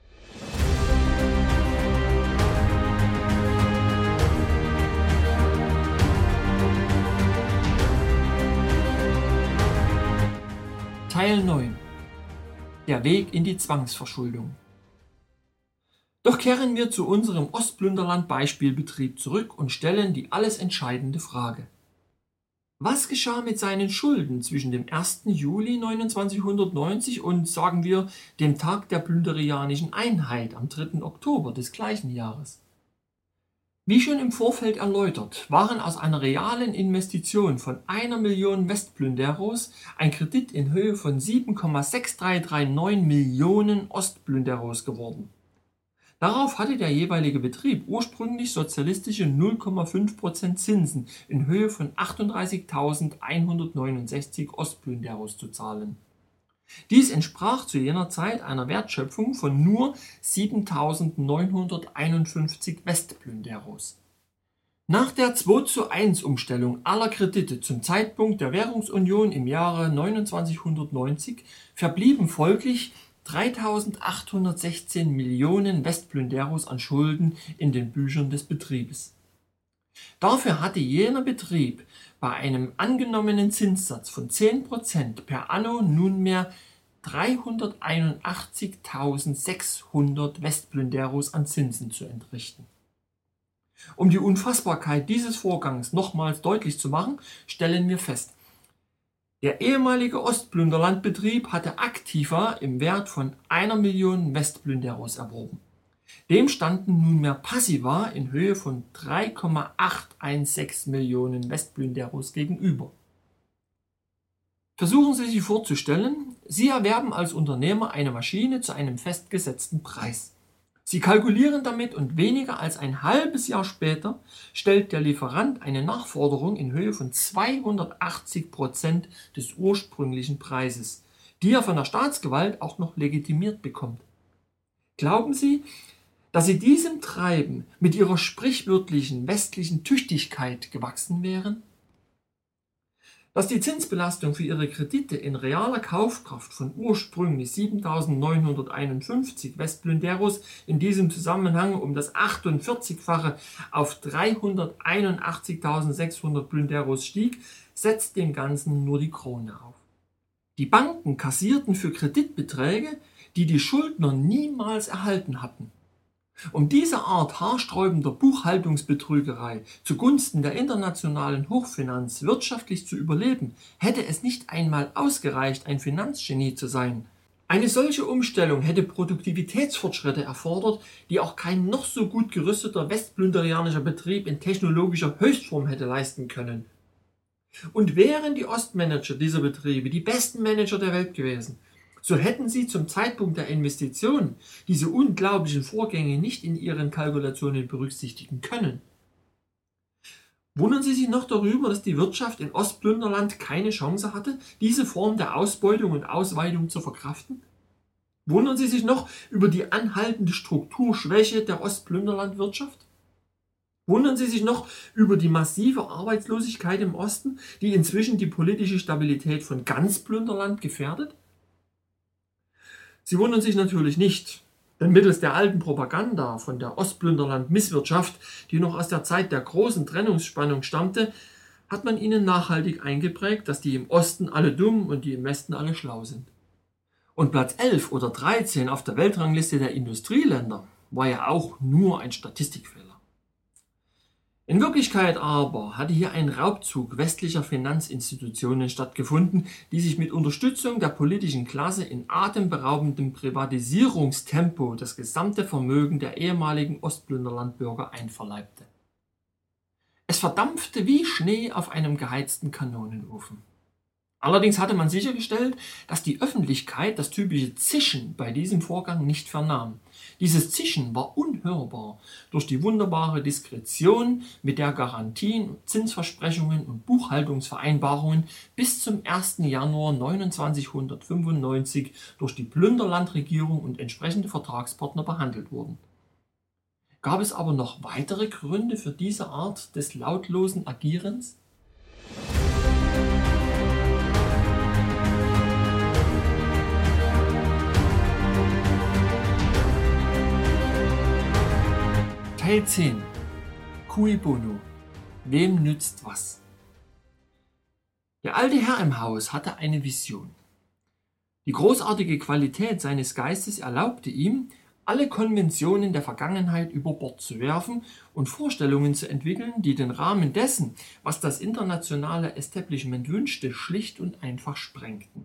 Teil neun. Der Weg in die Zwangsverschuldung. Doch kehren wir zu unserem Ostplünderland-Beispielbetrieb zurück und stellen die alles entscheidende Frage. Was geschah mit seinen Schulden zwischen dem ersten Juli neunzehnhundertneunzig und, sagen wir, dem Tag der plünderianischen Einheit am dritten Oktober des gleichen Jahres? Wie schon im Vorfeld erläutert, waren aus einer realen Investition von einer Million Westplünderos ein Kredit in Höhe von sieben Komma sechs drei drei neun Millionen Ostplünderos geworden. Darauf hatte der jeweilige Betrieb ursprünglich sozialistische null Komma fünf Prozent Zinsen in Höhe von achtunddreißigtausendeinhundertneunundsechzig Ostplünderos zu zahlen. Dies entsprach zu jener Zeit einer Wertschöpfung von nur siebentausendneunhunderteinundfünfzig Westplünderos. Nach der zwei zu eins Umstellung aller Kredite zum Zeitpunkt der Währungsunion im Jahre neunzehnhundertneunzig verblieben folglich dreitausendachthundertsechzehn Millionen Westplünderos an Schulden in den Büchern des Betriebes. Dafür hatte jener Betrieb bei einem angenommenen Zinssatz von zehn Prozent per anno nunmehr dreihunderteinundachtzigtausendsechshundert Westplünderos an Zinsen zu entrichten. Um die Unfassbarkeit dieses Vorgangs nochmals deutlich zu machen, stellen wir fest: Der ehemalige Ostplünderlandbetrieb hatte Aktiva im Wert von einer Million Westplünderos erworben. Dem standen nunmehr Passiva in Höhe von drei Komma achthundertsechzehn Millionen Westplünderos gegenüber. Versuchen Sie sich vorzustellen, Sie erwerben als Unternehmer eine Maschine zu einem festgesetzten Preis. Sie kalkulieren damit und weniger als ein halbes Jahr später stellt der Lieferant eine Nachforderung in Höhe von zweihundertachtzig Prozent des ursprünglichen Preises, die er von der Staatsgewalt auch noch legitimiert bekommt. Glauben Sie, dass Sie diesem Treiben mit Ihrer sprichwörtlichen westlichen Tüchtigkeit gewachsen wären? Dass die Zinsbelastung für Ihre Kredite in realer Kaufkraft von ursprünglich siebentausendneunhunderteinundfünfzig Westplünderos in diesem Zusammenhang um das achtundvierzigfache auf dreihunderteinundachtzigtausendsechshundert Plünderos stieg, setzt dem Ganzen nur die Krone auf. Die Banken kassierten für Kreditbeträge, die die Schuldner niemals erhalten hatten. Um diese Art haarsträubender Buchhaltungsbetrügerei zugunsten der internationalen Hochfinanz wirtschaftlich zu überleben, hätte es nicht einmal ausgereicht, ein Finanzgenie zu sein. Eine solche Umstellung hätte Produktivitätsfortschritte erfordert, die auch kein noch so gut gerüsteter westplünderianischer Betrieb in technologischer Höchstform hätte leisten können. Und wären die Ostmanager dieser Betriebe die besten Manager der Welt gewesen, so hätten sie zum Zeitpunkt der Investition diese unglaublichen Vorgänge nicht in ihren Kalkulationen berücksichtigen können. Wundern Sie sich noch darüber, dass die Wirtschaft in Ostplünderland keine Chance hatte, diese Form der Ausbeutung und Ausweitung zu verkraften? Wundern Sie sich noch über die anhaltende Strukturschwäche der Ostplünderlandwirtschaft? Wundern Sie sich noch über die massive Arbeitslosigkeit im Osten, die inzwischen die politische Stabilität von ganz Plünderland gefährdet? Sie wundern sich natürlich nicht, denn mittels der alten Propaganda von der Ostplünderland-Misswirtschaft, die noch aus der Zeit der großen Trennungsspannung stammte, hat man ihnen nachhaltig eingeprägt, dass die im Osten alle dumm und die im Westen alle schlau sind. Und Platz elf oder dreizehn auf der Weltrangliste der Industrieländer war ja auch nur ein Statistikfehler. In Wirklichkeit aber hatte hier ein Raubzug westlicher Finanzinstitutionen stattgefunden, die sich mit Unterstützung der politischen Klasse in atemberaubendem Privatisierungstempo das gesamte Vermögen der ehemaligen Ostplünderlandbürger einverleibte. Es verdampfte wie Schnee auf einem geheizten Kanonenofen. Allerdings hatte man sichergestellt, dass die Öffentlichkeit das typische Zischen bei diesem Vorgang nicht vernahm. Dieses Zischen war unhörbar durch die wunderbare Diskretion, mit der Garantien, Zinsversprechungen und Buchhaltungsvereinbarungen bis zum ersten Januar neunundzwanzighundertfünfundneunzig durch die Plünderlandregierung und entsprechende Vertragspartner behandelt wurden. Gab es aber noch weitere Gründe für diese Art des lautlosen Agierens? Teil zehn. Cui bono. Wem nützt was? Der alte Herr im Haus hatte eine Vision. Die großartige Qualität seines Geistes erlaubte ihm, alle Konventionen der Vergangenheit über Bord zu werfen und Vorstellungen zu entwickeln, die den Rahmen dessen, was das internationale Establishment wünschte, schlicht und einfach sprengten.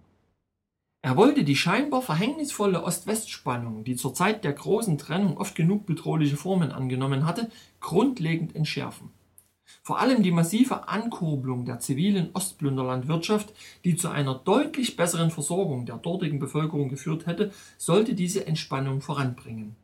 Er wollte die scheinbar verhängnisvolle Ost-West-Spannung, die zur Zeit der großen Trennung oft genug bedrohliche Formen angenommen hatte, grundlegend entschärfen. Vor allem die massive Ankurbelung der zivilen Ostplünderlandwirtschaft, die zu einer deutlich besseren Versorgung der dortigen Bevölkerung geführt hätte, sollte diese Entspannung voranbringen.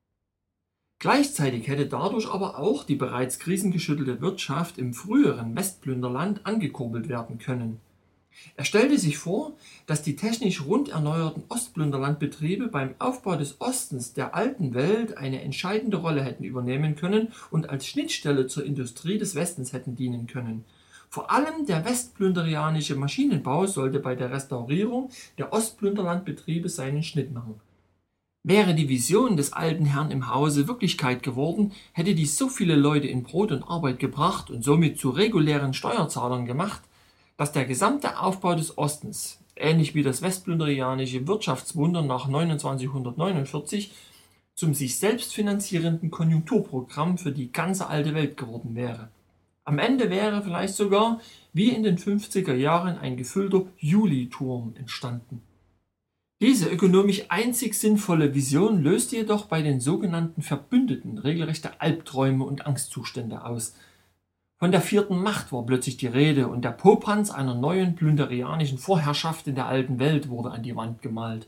Gleichzeitig hätte dadurch aber auch die bereits krisengeschüttelte Wirtschaft im früheren Westplünderland angekurbelt werden können. Er stellte sich vor, dass die technisch rund erneuerten Ostplünderlandbetriebe beim Aufbau des Ostens der alten Welt eine entscheidende Rolle hätten übernehmen können und als Schnittstelle zur Industrie des Westens hätten dienen können. Vor allem der westplünderianische Maschinenbau sollte bei der Restaurierung der Ostplünderlandbetriebe seinen Schnitt machen. Wäre die Vision des alten Herrn im Hause Wirklichkeit geworden, hätte dies so viele Leute in Brot und Arbeit gebracht und somit zu regulären Steuerzahlern gemacht, dass der gesamte Aufbau des Ostens, ähnlich wie das westplünderianische Wirtschaftswunder nach neunundzwanzighundertneunundvierzig, zum sich selbst finanzierenden Konjunkturprogramm für die ganze alte Welt geworden wäre. Am Ende wäre vielleicht sogar, wie in den fünfziger Jahren, ein gefüllter Juliturm entstanden. Diese ökonomisch einzig sinnvolle Vision löste jedoch bei den sogenannten Verbündeten regelrechte Albträume und Angstzustände aus. Von der vierten Macht war plötzlich die Rede und der Popanz einer neuen plünderianischen Vorherrschaft in der alten Welt wurde an die Wand gemalt.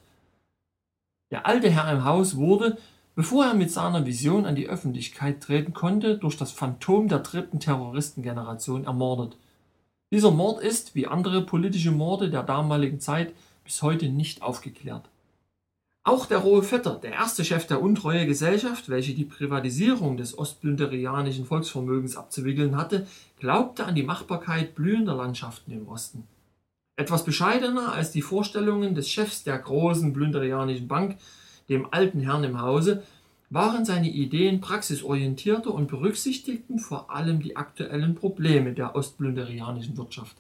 Der alte Herr im Haus wurde, bevor er mit seiner Vision an die Öffentlichkeit treten konnte, durch das Phantom der dritten Terroristengeneration ermordet. Dieser Mord ist, wie andere politische Morde der damaligen Zeit, bis heute nicht aufgeklärt. Auch der Rohe Vetter, der erste Chef der Untreue Gesellschaft, welche die Privatisierung des ostplünderianischen Volksvermögens abzuwickeln hatte, glaubte an die Machbarkeit blühender Landschaften im Osten. Etwas bescheidener als die Vorstellungen des Chefs der großen plünderianischen Bank, dem alten Herrn im Hause, waren seine Ideen praxisorientierter und berücksichtigten vor allem die aktuellen Probleme der ostplünderianischen Wirtschaft.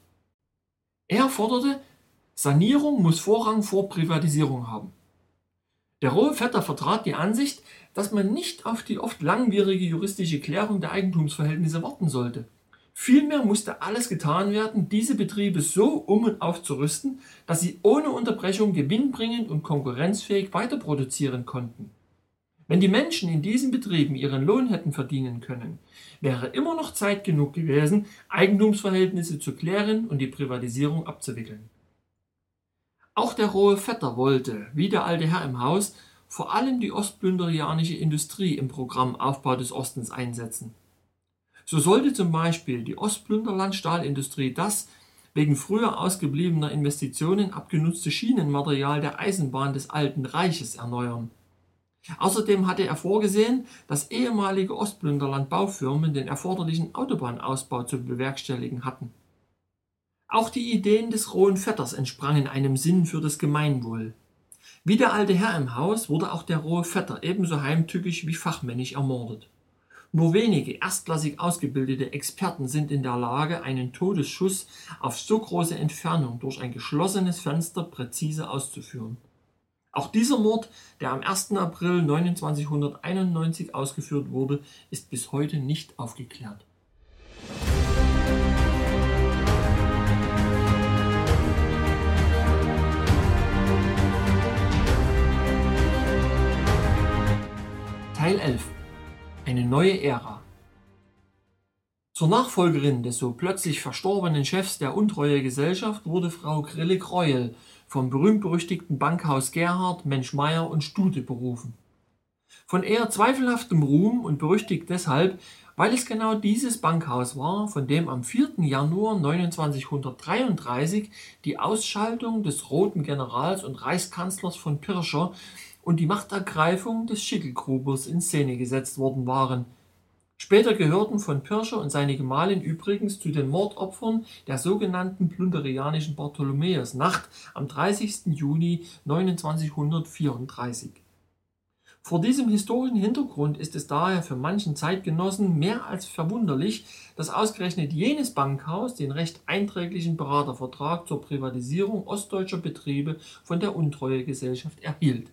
Er forderte, Sanierung muss Vorrang vor Privatisierung haben. Der Rohe Vetter vertrat die Ansicht, dass man nicht auf die oft langwierige juristische Klärung der Eigentumsverhältnisse warten sollte. Vielmehr musste alles getan werden, diese Betriebe so um- und aufzurüsten, dass sie ohne Unterbrechung gewinnbringend und konkurrenzfähig weiterproduzieren konnten. Wenn die Menschen in diesen Betrieben ihren Lohn hätten verdienen können, wäre immer noch Zeit genug gewesen, Eigentumsverhältnisse zu klären und die Privatisierung abzuwickeln. Auch der Rohe Vetter wollte, wie der alte Herr im Haus, vor allem die ostplünderianische Industrie im Programm Aufbau des Ostens einsetzen. So sollte zum Beispiel die Ostplünderland-Stahlindustrie das wegen früher ausgebliebener Investitionen abgenutzte Schienenmaterial der Eisenbahn des Alten Reiches erneuern. Außerdem hatte er vorgesehen, dass ehemalige Ostplünderland-Baufirmen den erforderlichen Autobahnausbau zu bewerkstelligen hatten. Auch die Ideen des Rohen Vetters entsprangen einem Sinn für das Gemeinwohl. Wie der alte Herr im Haus wurde auch der Rohe Vetter ebenso heimtückisch wie fachmännisch ermordet. Nur wenige erstklassig ausgebildete Experten sind in der Lage, einen Todesschuss auf so große Entfernung durch ein geschlossenes Fenster präzise auszuführen. Auch dieser Mord, der am ersten April neunzehnhunderteinundneunzig ausgeführt wurde, ist bis heute nicht aufgeklärt. Teil elf. Eine neue Ära. Zur Nachfolgerin des so plötzlich verstorbenen Chefs der Untreue-Gesellschaft wurde Frau Grillig-Reuel vom berühmt-berüchtigten Bankhaus Gerhard, Menschmeyer und Stute berufen. Von eher zweifelhaftem Ruhm und berüchtigt deshalb, weil es genau dieses Bankhaus war, von dem am vierten Januar neunzehnhundertdreiunddreißig die Ausschaltung des Roten Generals und Reichskanzlers von Pirscher und die Machtergreifung des Schicklgrubers in Szene gesetzt worden waren. Später gehörten von Pirscher und seine Gemahlin übrigens zu den Mordopfern der sogenannten plunderianischen Bartholomäusnacht am dreißigsten Juni neunzehnhundertvierunddreißig. Vor diesem historischen Hintergrund ist es daher für manchen Zeitgenossen mehr als verwunderlich, dass ausgerechnet jenes Bankhaus den recht einträglichen Beratervertrag zur Privatisierung ostdeutscher Betriebe von der Untreue-Gesellschaft erhielt.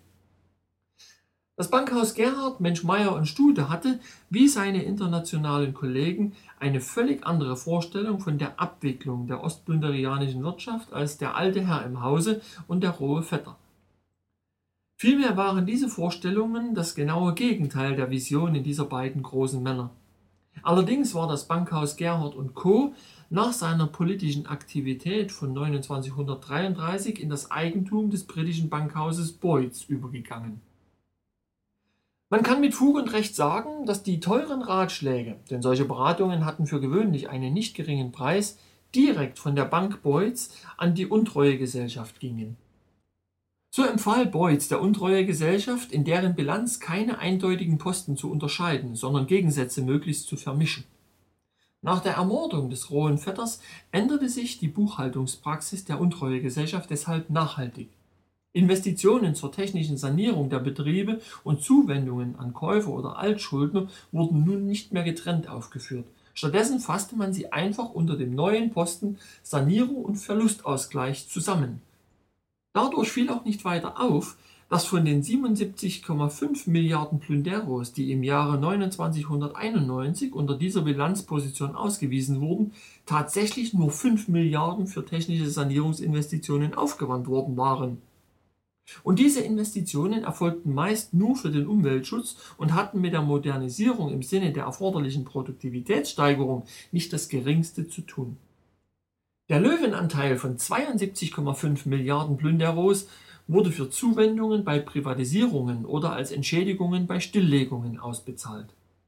Das Bankhaus Gerhard, Menschmeyer und Stute hatte, wie seine internationalen Kollegen, eine völlig andere Vorstellung von der Abwicklung der ostplünderianischen Wirtschaft als der alte Herr im Hause und der Rohe Vetter. Vielmehr waren diese Vorstellungen das genaue Gegenteil der Visionen dieser beiden großen Männer. Allerdings war das Bankhaus Gerhard und Co. nach seiner politischen Aktivität von neunzehnhundertdreiunddreißig in das Eigentum des britischen Bankhauses Boyds übergegangen. Man kann mit Fug und Recht sagen, dass die teuren Ratschläge, denn solche Beratungen hatten für gewöhnlich einen nicht geringen Preis, direkt von der Bank Boyds an die Untreue-Gesellschaft gingen. So empfahl Boyds der Untreue-Gesellschaft, in deren Bilanz keine eindeutigen Posten zu unterscheiden, sondern Gegensätze möglichst zu vermischen. Nach der Ermordung des Rohen Vetters änderte sich die Buchhaltungspraxis der Untreue-Gesellschaft deshalb nachhaltig. Investitionen zur technischen Sanierung der Betriebe und Zuwendungen an Käufer oder Altschuldner wurden nun nicht mehr getrennt aufgeführt. Stattdessen fasste man sie einfach unter dem neuen Posten Sanierung und Verlustausgleich zusammen. Dadurch fiel auch nicht weiter auf, dass von den siebenundsiebzig Komma fünf Milliarden Plünderos, die im Jahre neunzehnhunderteinundneunzig unter dieser Bilanzposition ausgewiesen wurden, tatsächlich nur fünf Milliarden für technische Sanierungsinvestitionen aufgewandt worden waren. Und diese Investitionen erfolgten meist nur für den Umweltschutz und hatten mit der Modernisierung im Sinne der erforderlichen Produktivitätssteigerung nicht das Geringste zu tun. Der Löwenanteil von zweiundsiebzig Komma fünf Milliarden Plünderos wurde für Zuwendungen bei Privatisierungen oder als Entschädigungen bei Stilllegungen ausbezahlt.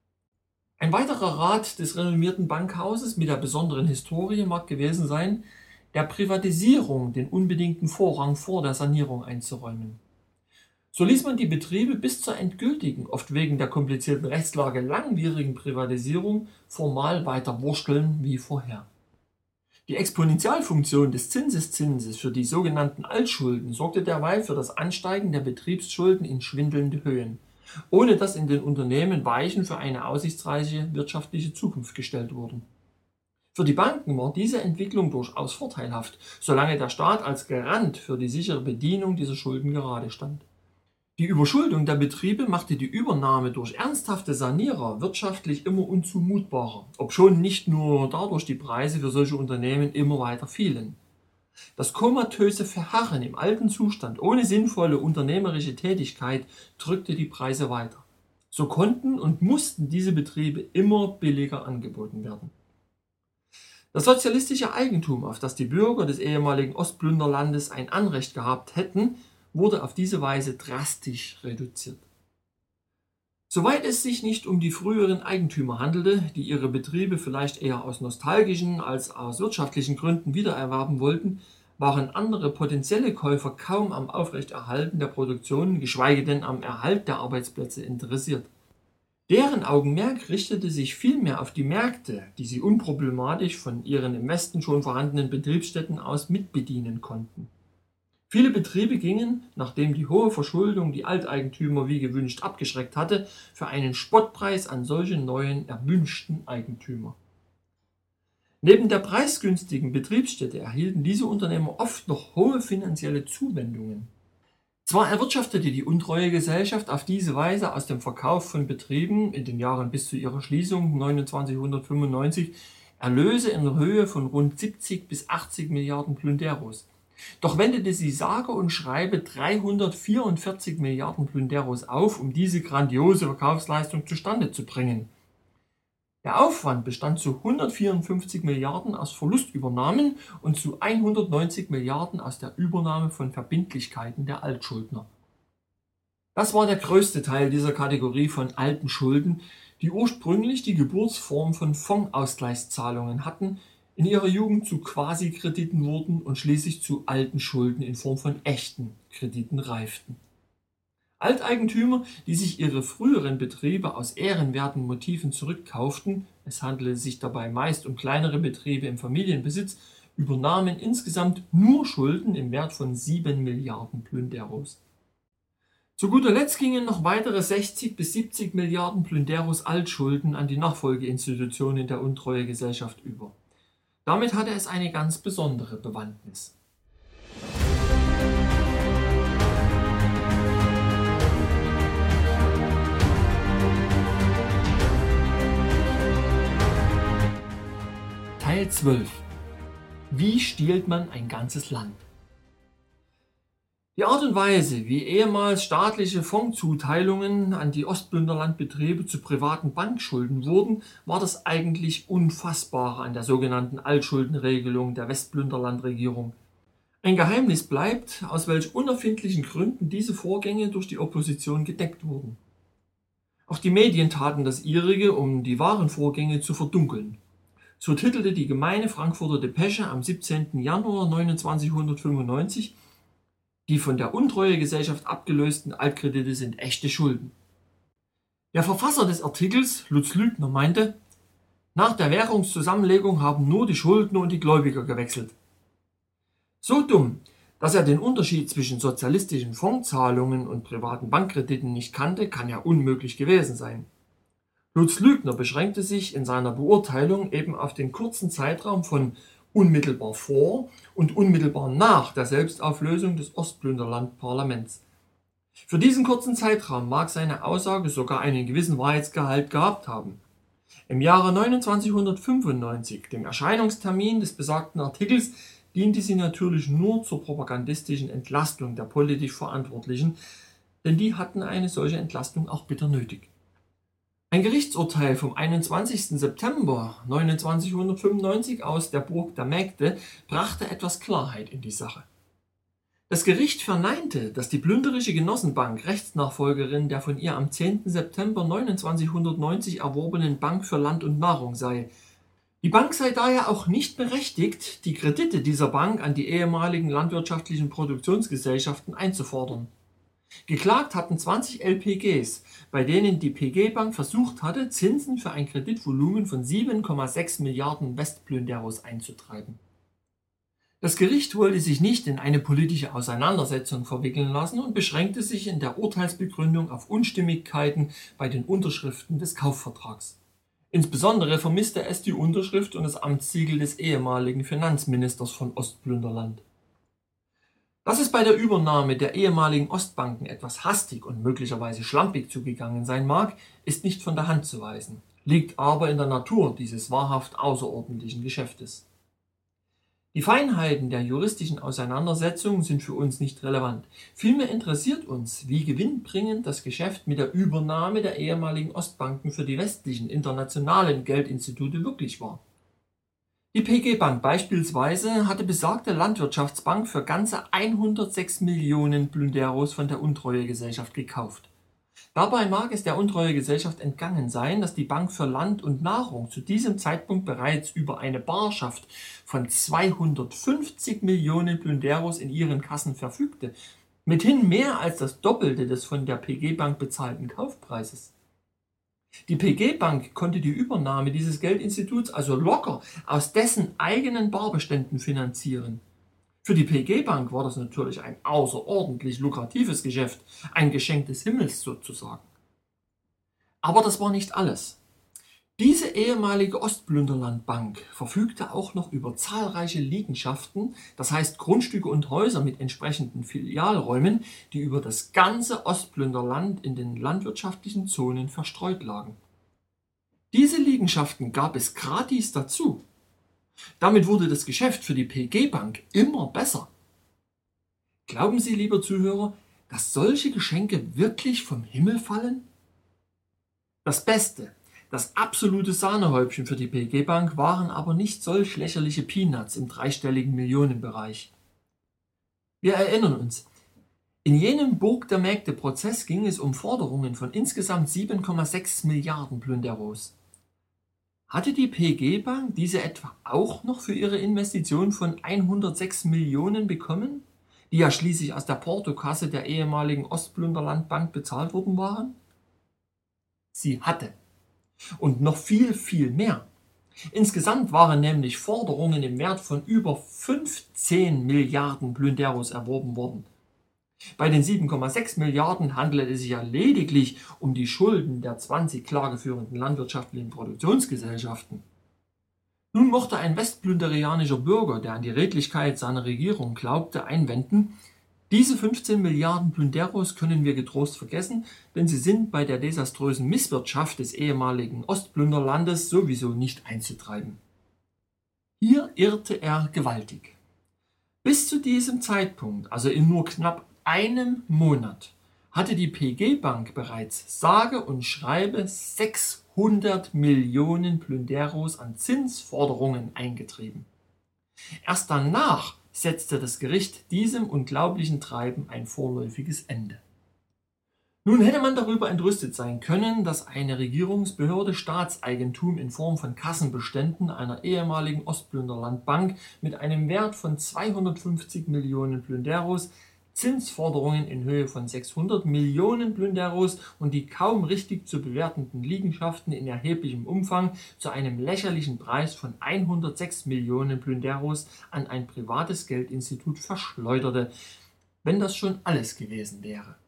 Ein weiterer Rat des renommierten Bankhauses mit der besonderen Historie mag gewesen sein, der Privatisierung den unbedingten Vorrang vor der Sanierung einzuräumen. So ließ man die Betriebe bis zur endgültigen, oft wegen der komplizierten Rechtslage langwierigen Privatisierung formal weiter wursteln wie vorher. Die Exponentialfunktion des Zinseszinses für die sogenannten Altschulden sorgte derweil für das Ansteigen der Betriebsschulden in schwindelnde Höhen, ohne dass in den Unternehmen Weichen für eine aussichtsreiche wirtschaftliche Zukunft gestellt wurden. Für die Banken war diese Entwicklung durchaus vorteilhaft, solange der Staat als Garant für die sichere Bedienung dieser Schulden gerade stand. Die Überschuldung der Betriebe machte die Übernahme durch ernsthafte Sanierer wirtschaftlich immer unzumutbarer, obschon nicht nur dadurch die Preise für solche Unternehmen immer weiter fielen. Das komatöse Verharren im alten Zustand ohne sinnvolle unternehmerische Tätigkeit drückte die Preise weiter. So konnten und mussten diese Betriebe immer billiger angeboten werden. Das sozialistische Eigentum, auf das die Bürger des ehemaligen Ostplünderlandes ein Anrecht gehabt hätten, wurde auf diese Weise drastisch reduziert. Soweit es sich nicht um die früheren Eigentümer handelte, die ihre Betriebe vielleicht eher aus nostalgischen als aus wirtschaftlichen Gründen wiedererwerben wollten, waren andere potenzielle Käufer kaum am Aufrechterhalten der Produktion, geschweige denn am Erhalt der Arbeitsplätze interessiert. Deren Augenmerk richtete sich vielmehr auf die Märkte, die sie unproblematisch von ihren im Westen schon vorhandenen Betriebsstätten aus mitbedienen konnten. Viele Betriebe gingen, nachdem die hohe Verschuldung die Alteigentümer wie gewünscht abgeschreckt hatte, für einen Spottpreis an solche neuen, erwünschten Eigentümer. Neben der preisgünstigen Betriebsstätte erhielten diese Unternehmer oft noch hohe finanzielle Zuwendungen. Zwar erwirtschaftete die Untreuegesellschaft auf diese Weise aus dem Verkauf von Betrieben in den Jahren bis zu ihrer Schließung neunzehnhundertfünfundneunzig Erlöse in Höhe von rund siebzig bis achtzig Milliarden Plünderos. Doch wendete sie sage und schreibe dreihundertvierundvierzig Milliarden Plünderos auf, um diese grandiose Verkaufsleistung zustande zu bringen. Der Aufwand bestand zu hundertvierundfünfzig Milliarden aus Verlustübernahmen und zu hundertneunzig Milliarden aus der Übernahme von Verbindlichkeiten der Altschuldner. Das war der größte Teil dieser Kategorie von alten Schulden, die ursprünglich die Geburtsform von Fondsausgleichszahlungen hatten, in ihrer Jugend zu Quasi-Krediten wurden und schließlich zu alten Schulden in Form von echten Krediten reiften. Alteigentümer, die sich ihre früheren Betriebe aus ehrenwerten Motiven zurückkauften, es handelte sich dabei meist um kleinere Betriebe im Familienbesitz, übernahmen insgesamt nur Schulden im Wert von sieben Milliarden Plünderos. Zu guter Letzt gingen noch weitere sechzig bis siebzig Milliarden Plünderos Altschulden an die Nachfolgeinstitutionen der Untreuegesellschaft über. Damit hatte es eine ganz besondere Bewandtnis. Teil zwölf. Wie stiehlt man ein ganzes Land? Die Art und Weise, wie ehemals staatliche Fondszuteilungen an die Ostplünderlandbetriebe zu privaten Bankschulden wurden, war das eigentlich Unfassbare an der sogenannten Altschuldenregelung der Westplünderlandregierung. Ein Geheimnis bleibt, aus welch unerfindlichen Gründen diese Vorgänge durch die Opposition gedeckt wurden. Auch die Medien taten das ihrige, um die wahren Vorgänge zu verdunkeln. So titelte die Gemeine Frankfurter Depesche am siebzehnten Januar neunzehnhundertfünfundneunzig: Die von der Untreuegesellschaft abgelösten Altkredite sind echte Schulden. Der Verfasser des Artikels, Lutz Lübner, meinte, nach der Währungszusammenlegung haben nur die Schuldner und die Gläubiger gewechselt. So dumm, dass er den Unterschied zwischen sozialistischen Fondszahlungen und privaten Bankkrediten nicht kannte, kann ja unmöglich gewesen sein. Lutz Lübner beschränkte sich in seiner Beurteilung eben auf den kurzen Zeitraum von unmittelbar vor und unmittelbar nach der Selbstauflösung des Ostplünderland-Parlaments. Für diesen kurzen Zeitraum mag seine Aussage sogar einen gewissen Wahrheitsgehalt gehabt haben. Im Jahre neunzehnhundertfünfundneunzig, dem Erscheinungstermin des besagten Artikels, diente sie natürlich nur zur propagandistischen Entlastung der politisch Verantwortlichen, denn die hatten eine solche Entlastung auch bitter nötig. Ein Gerichtsurteil vom einundzwanzigsten September neunzehnhundertfünfundneunzig aus der Burg der Mägde brachte etwas Klarheit in die Sache. Das Gericht verneinte, dass die plünderische Genossenbank Rechtsnachfolgerin der von ihr am zehnten September neunzehnhundertneunzig erworbenen Bank für Land und Nahrung sei. Die Bank sei daher auch nicht berechtigt, die Kredite dieser Bank an die ehemaligen landwirtschaftlichen Produktionsgesellschaften einzufordern. Geklagt hatten zwanzig L P Gs, bei denen die P G-Bank versucht hatte, Zinsen für ein Kreditvolumen von sieben Komma sechs Milliarden Westplünderos einzutreiben. Das Gericht wollte sich nicht in eine politische Auseinandersetzung verwickeln lassen und beschränkte sich in der Urteilsbegründung auf Unstimmigkeiten bei den Unterschriften des Kaufvertrags. Insbesondere vermisste es die Unterschrift und das Amtssiegel des ehemaligen Finanzministers von Ostplünderland. Dass es bei der Übernahme der ehemaligen Ostbanken etwas hastig und möglicherweise schlampig zugegangen sein mag, ist nicht von der Hand zu weisen, liegt aber in der Natur dieses wahrhaft außerordentlichen Geschäftes. Die Feinheiten der juristischen Auseinandersetzung sind für uns nicht relevant. Vielmehr interessiert uns, wie gewinnbringend das Geschäft mit der Übernahme der ehemaligen Ostbanken für die westlichen internationalen Geldinstitute wirklich war. Die P G-Bank beispielsweise hatte besagte Landwirtschaftsbank für ganze hundertsechs Millionen Plünderos von der Untreuegesellschaft gekauft. Dabei mag es der untreue Gesellschaft entgangen sein, dass die Bank für Land und Nahrung zu diesem Zeitpunkt bereits über eine Barschaft von zweihundertfünfzig Millionen Plünderos in ihren Kassen verfügte, mithin mehr als das Doppelte des von der P G Bank bezahlten Kaufpreises. Die P G Bank konnte die Übernahme dieses Geldinstituts also locker aus dessen eigenen Barbeständen finanzieren. Für die P G Bank war das natürlich ein außerordentlich lukratives Geschäft, ein Geschenk des Himmels sozusagen. Aber das war nicht alles. Diese ehemalige Ostplünderlandbank verfügte auch noch über zahlreiche Liegenschaften, das heißt Grundstücke und Häuser mit entsprechenden Filialräumen, die über das ganze Ostplünderland in den landwirtschaftlichen Zonen verstreut lagen. Diese Liegenschaften gab es gratis dazu. Damit wurde das Geschäft für die P G Bank immer besser. Glauben Sie, lieber Zuhörer, dass solche Geschenke wirklich vom Himmel fallen? Das Beste, das absolute Sahnehäubchen für die P G Bank waren aber nicht solch lächerliche Peanuts im dreistelligen Millionenbereich. Wir erinnern uns, in jenem Burg der Mägde-Prozess ging es um Forderungen von insgesamt sieben Komma sechs Milliarden Plünderos. Hatte die P G Bank diese etwa auch noch für ihre Investition von hundertsechs Millionen bekommen, die ja schließlich aus der Portokasse der ehemaligen Ostplünderlandbank bezahlt worden waren? Sie hatte. Und noch viel, viel mehr. Insgesamt waren nämlich Forderungen im Wert von über fünfzehn Milliarden Plünderos erworben worden. Bei den sieben Komma sechs Milliarden handelt es sich ja lediglich um die Schulden der zwanzig klageführenden landwirtschaftlichen Produktionsgesellschaften. Nun mochte ein westplünderianischer Bürger, der an die Redlichkeit seiner Regierung glaubte, einwenden: Diese fünfzehn Milliarden Plünderos können wir getrost vergessen, denn sie sind bei der desaströsen Misswirtschaft des ehemaligen Ostplünderlandes sowieso nicht einzutreiben. Hier irrte er gewaltig. Bis zu diesem Zeitpunkt, also in nur knapp einem Monat, hatte die P G Bank bereits sage und schreibe sechshundert Millionen Plünderos an Zinsforderungen eingetrieben. Erst danach setzte das Gericht diesem unglaublichen Treiben ein vorläufiges Ende. Nun hätte man darüber entrüstet sein können, dass eine Regierungsbehörde Staatseigentum in Form von Kassenbeständen einer ehemaligen Ostplünderlandbank mit einem Wert von zweihundertfünfzig Millionen Plünderos, Zinsforderungen in Höhe von sechshundert Millionen Plünderos und die kaum richtig zu bewertenden Liegenschaften in erheblichem Umfang zu einem lächerlichen Preis von hundertsechs Millionen Plünderos an ein privates Geldinstitut verschleuderte, wenn das schon alles gewesen wäre.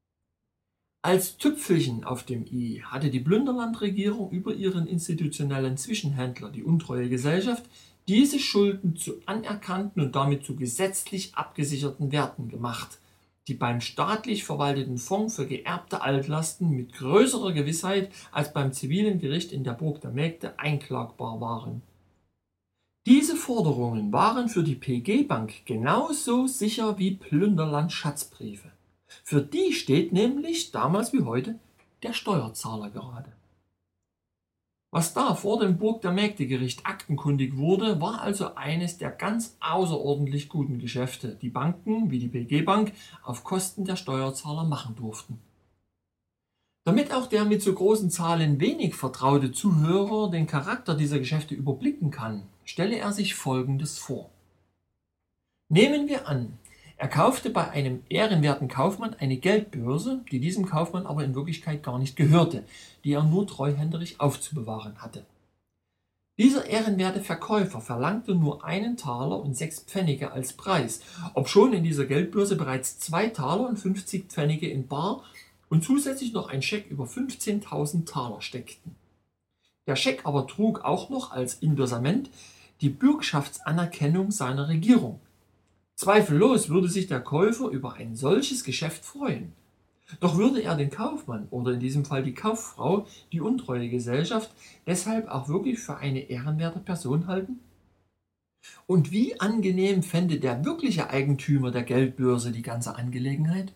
Als Tüpfelchen auf dem i hatte die Plünderlandregierung über ihren institutionellen Zwischenhändler, die Untreue Gesellschaft, diese Schulden zu anerkannten und damit zu gesetzlich abgesicherten Werten gemacht, die beim staatlich verwalteten Fonds für geerbte Altlasten mit größerer Gewissheit als beim zivilen Gericht in der Burg der Mägde einklagbar waren. Diese Forderungen waren für die P G Bank genauso sicher wie Plünderland-Schatzbriefe. Für die steht nämlich, damals wie heute, der Steuerzahler gerade. Was da vor dem Burg der Mägdegericht aktenkundig wurde, war also eines der ganz außerordentlich guten Geschäfte, die Banken wie die P G Bank auf Kosten der Steuerzahler machen durften. Damit auch der mit so großen Zahlen wenig vertraute Zuhörer den Charakter dieser Geschäfte überblicken kann, stelle er sich Folgendes vor. Nehmen wir an, er kaufte bei einem ehrenwerten Kaufmann eine Geldbörse, die diesem Kaufmann aber in Wirklichkeit gar nicht gehörte, die er nur treuhänderisch aufzubewahren hatte. Dieser ehrenwerte Verkäufer verlangte nur einen Taler und sechs Pfennige als Preis, obschon in dieser Geldbörse bereits zwei Taler und fünfzig Pfennige in bar und zusätzlich noch ein Scheck über fünfzehntausend Taler steckten. Der Scheck aber trug auch noch als Indossament die Bürgschaftsanerkennung seiner Regierung. Zweifellos würde sich der Käufer über ein solches Geschäft freuen. Doch würde er den Kaufmann oder in diesem Fall die Kauffrau, die Untreue Gesellschaft, deshalb auch wirklich für eine ehrenwerte Person halten? Und wie angenehm fände der wirkliche Eigentümer der Geldbörse die ganze Angelegenheit?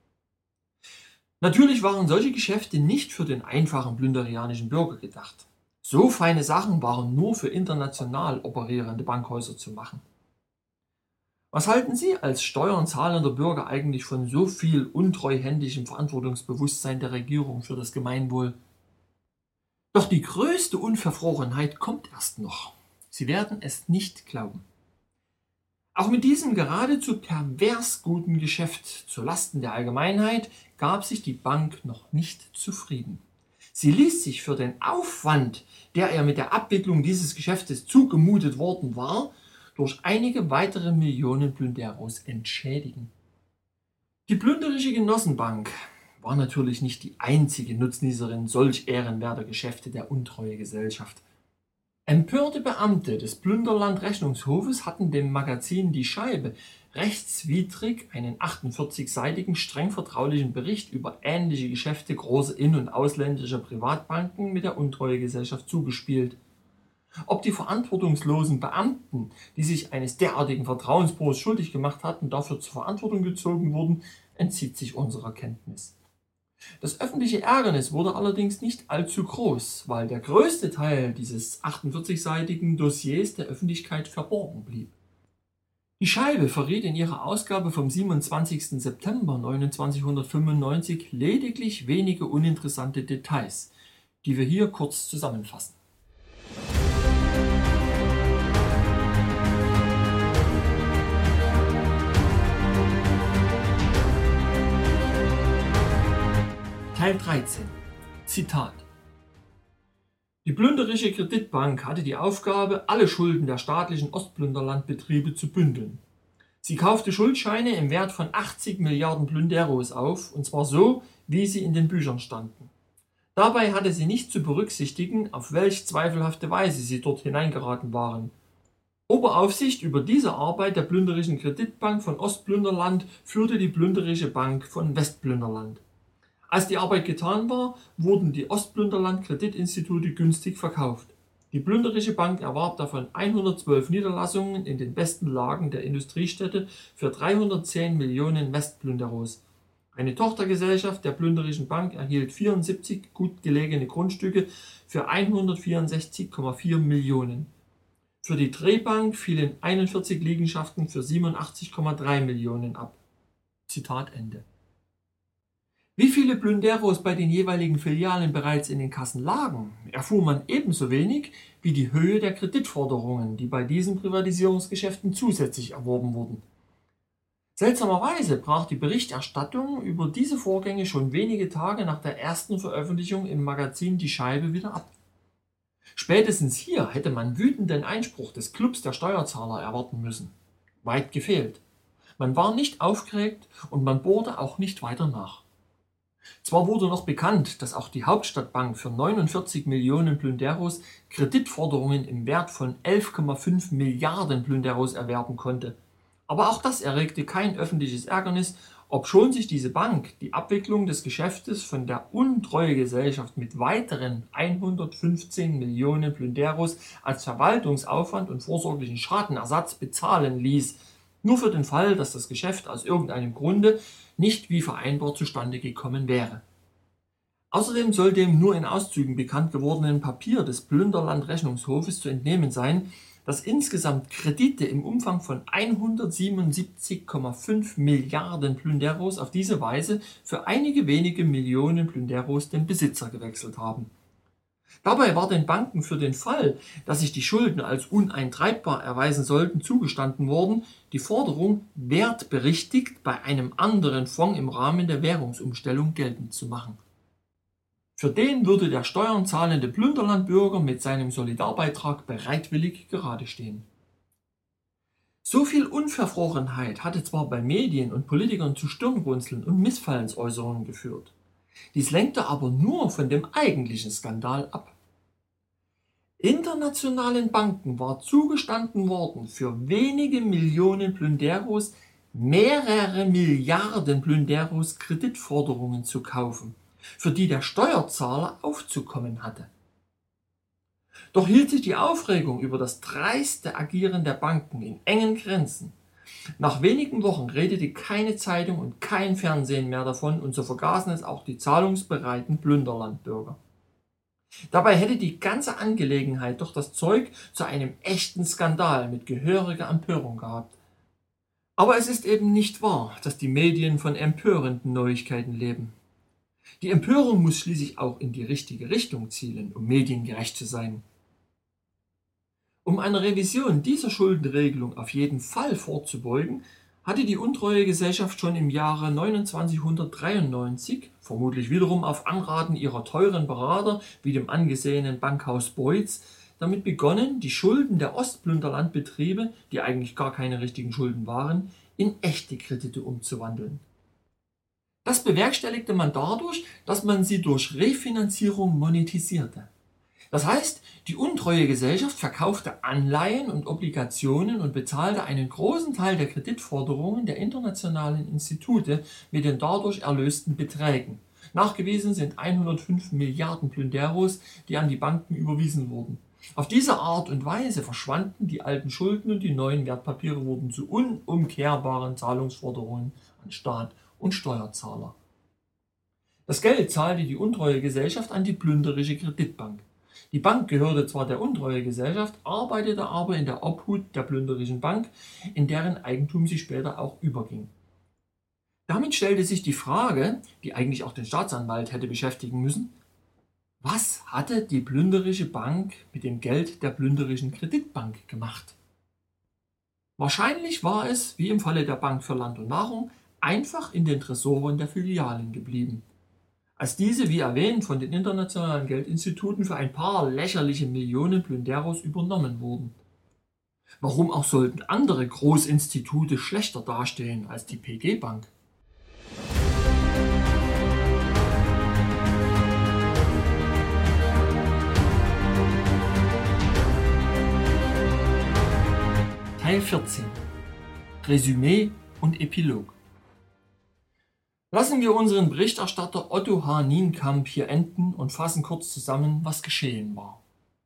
Natürlich waren solche Geschäfte nicht für den einfachen plünderianischen Bürger gedacht. So feine Sachen waren nur für international operierende Bankhäuser zu machen. Was halten Sie als Steuern zahlender Bürger eigentlich von so viel untreuhändigem Verantwortungsbewusstsein der Regierung für das Gemeinwohl? Doch die größte Unverfrorenheit kommt erst noch. Sie werden es nicht glauben. Auch mit diesem geradezu pervers guten Geschäft zu Lasten der Allgemeinheit gab sich die Bank noch nicht zufrieden. Sie ließ sich für den Aufwand, der ihr mit der Abwicklung dieses Geschäftes zugemutet worden war, durch einige weitere Millionen Plünderos entschädigen. Die plünderische Genossenbank war natürlich nicht die einzige Nutznießerin solch ehrenwerter Geschäfte der Untreuegesellschaft. Empörte Beamte des Plünderland-Rechnungshofes hatten dem Magazin Die Scheibe rechtswidrig einen achtundvierzigseitigen, streng vertraulichen Bericht über ähnliche Geschäfte großer in- und ausländischer Privatbanken mit der Untreuegesellschaft zugespielt. Ob die verantwortungslosen Beamten, die sich eines derartigen Vertrauensbruchs schuldig gemacht hatten, dafür zur Verantwortung gezogen wurden, entzieht sich unserer Kenntnis. Das öffentliche Ärgernis wurde allerdings nicht allzu groß, weil der größte Teil dieses achtundvierzigseitigen Dossiers der Öffentlichkeit verborgen blieb. Die Scheibe verriet in ihrer Ausgabe vom siebenundzwanzigsten September neunzehnhundertfünfundneunzig lediglich wenige uninteressante Details, die wir hier kurz zusammenfassen. Teil dreizehn. Zitat. Die plünderische Kreditbank hatte die Aufgabe, alle Schulden der staatlichen Ostplünderlandbetriebe zu bündeln. Sie kaufte Schuldscheine im Wert von achtzig Milliarden Plünderos auf, und zwar so, wie sie in den Büchern standen. Dabei hatte sie nicht zu berücksichtigen, auf welch zweifelhafte Weise sie dort hineingeraten waren. Oberaufsicht über diese Arbeit der plünderischen Kreditbank von Ostplünderland führte die plünderische Bank von Westplünderland. Als die Arbeit getan war, wurden die Ostplünderland-Kreditinstitute günstig verkauft. Die plünderische Bank erwarb davon hundertzwölf Niederlassungen in den besten Lagen der Industriestädte für dreihundertzehn Millionen Westplünderos. Eine Tochtergesellschaft der plünderischen Bank erhielt vierundsiebzig gut gelegene Grundstücke für hundertvierundsechzig Komma vier Millionen. Für die Drehbank fielen einundvierzig Liegenschaften für siebenundachtzig Komma drei Millionen ab. Zitat Ende. Wie viele Plünderos bei den jeweiligen Filialen bereits in den Kassen lagen, erfuhr man ebenso wenig wie die Höhe der Kreditforderungen, die bei diesen Privatisierungsgeschäften zusätzlich erworben wurden. Seltsamerweise brach die Berichterstattung über diese Vorgänge schon wenige Tage nach der ersten Veröffentlichung im Magazin Die Scheibe wieder ab. Spätestens hier hätte man wütenden Einspruch des Clubs der Steuerzahler erwarten müssen. Weit gefehlt. Man war nicht aufgeregt und man bohrte auch nicht weiter nach. Zwar wurde noch bekannt, dass auch die Hauptstadtbank für neunundvierzig Millionen Plünderos Kreditforderungen im Wert von elf Komma fünf Milliarden Plünderos erwerben konnte. Aber auch das erregte kein öffentliches Ärgernis, obschon sich diese Bank die Abwicklung des Geschäftes von der Untreuegesellschaft mit weiteren hundertfünfzehn Millionen Plünderos als Verwaltungsaufwand und vorsorglichen Schadenersatz bezahlen ließ, nur für den Fall, dass das Geschäft aus irgendeinem Grunde nicht wie vereinbart zustande gekommen wäre. Außerdem soll dem nur in Auszügen bekannt gewordenen Papier des Plünderland-Rechnungshofes zu entnehmen sein, dass insgesamt Kredite im Umfang von hundertsiebenundsiebzig Komma fünf Milliarden Plünderos auf diese Weise für einige wenige Millionen Plünderos den Besitzer gewechselt haben. Dabei war den Banken für den Fall, dass sich die Schulden als uneintreibbar erweisen sollten, zugestanden worden, die Forderung wertberichtigt bei einem anderen Fonds im Rahmen der Währungsumstellung geltend zu machen. Für den würde der Steuern zahlende Plünderlandbürger mit seinem Solidarbeitrag bereitwillig geradestehen. So viel Unverfrorenheit hatte zwar bei Medien und Politikern zu Stirnrunzeln und Missfallensäußerungen geführt. Dies lenkte aber nur von dem eigentlichen Skandal ab. Internationalen Banken war zugestanden worden, für wenige Millionen Plünderos mehrere Milliarden Plünderos Kreditforderungen zu kaufen, für die der Steuerzahler aufzukommen hatte. Doch hielt sich die Aufregung über das dreiste Agieren der Banken in engen Grenzen. Nach wenigen Wochen redete keine Zeitung und kein Fernsehen mehr davon, und so vergaßen es auch die zahlungsbereiten Plünderlandbürger. Dabei hätte die ganze Angelegenheit doch das Zeug zu einem echten Skandal mit gehöriger Empörung gehabt. Aber es ist eben nicht wahr, dass die Medien von empörenden Neuigkeiten leben. Die Empörung muss schließlich auch in die richtige Richtung zielen, um mediengerecht zu sein. Um einer Revision dieser Schuldenregelung auf jeden Fall vorzubeugen, hatte die Untreuegesellschaft schon im Jahre neunzehnhundertdreiundneunzig, vermutlich wiederum auf Anraten ihrer teuren Berater wie dem angesehenen Bankhaus Beutz, damit begonnen, die Schulden der Ostplünderlandbetriebe, die eigentlich gar keine richtigen Schulden waren, in echte Kredite umzuwandeln. Das bewerkstelligte man dadurch, dass man sie durch Refinanzierung monetisierte. Das heißt, die Untreuegesellschaft verkaufte Anleihen und Obligationen und bezahlte einen großen Teil der Kreditforderungen der internationalen Institute mit den dadurch erlösten Beträgen. Nachgewiesen sind hundertfünf Milliarden Plünderos, die an die Banken überwiesen wurden. Auf diese Art und Weise verschwanden die alten Schulden und die neuen Wertpapiere wurden zu unumkehrbaren Zahlungsforderungen an Staat und Steuerzahler. Das Geld zahlte die Untreuegesellschaft an die plünderische Kreditbank. Die Bank gehörte zwar der Untreuegesellschaft, arbeitete aber in der Obhut der plünderischen Bank, in deren Eigentum sie später auch überging. Damit stellte sich die Frage, die eigentlich auch den Staatsanwalt hätte beschäftigen müssen: Was hatte die plünderische Bank mit dem Geld der plünderischen Kreditbank gemacht? Wahrscheinlich war es, wie im Falle der Bank für Land und Nahrung, einfach in den Tresoren der Filialen geblieben. Als diese, wie erwähnt, von den internationalen Geldinstituten für ein paar lächerliche Millionen Plünderos übernommen wurden. Warum auch sollten andere Großinstitute schlechter dastehen als die P G Bank? Teil vierzehn. Resümee und Epilog. Lassen wir unseren Berichterstatter Otto H. Nienkamp hier enden und fassen kurz zusammen, was geschehen war.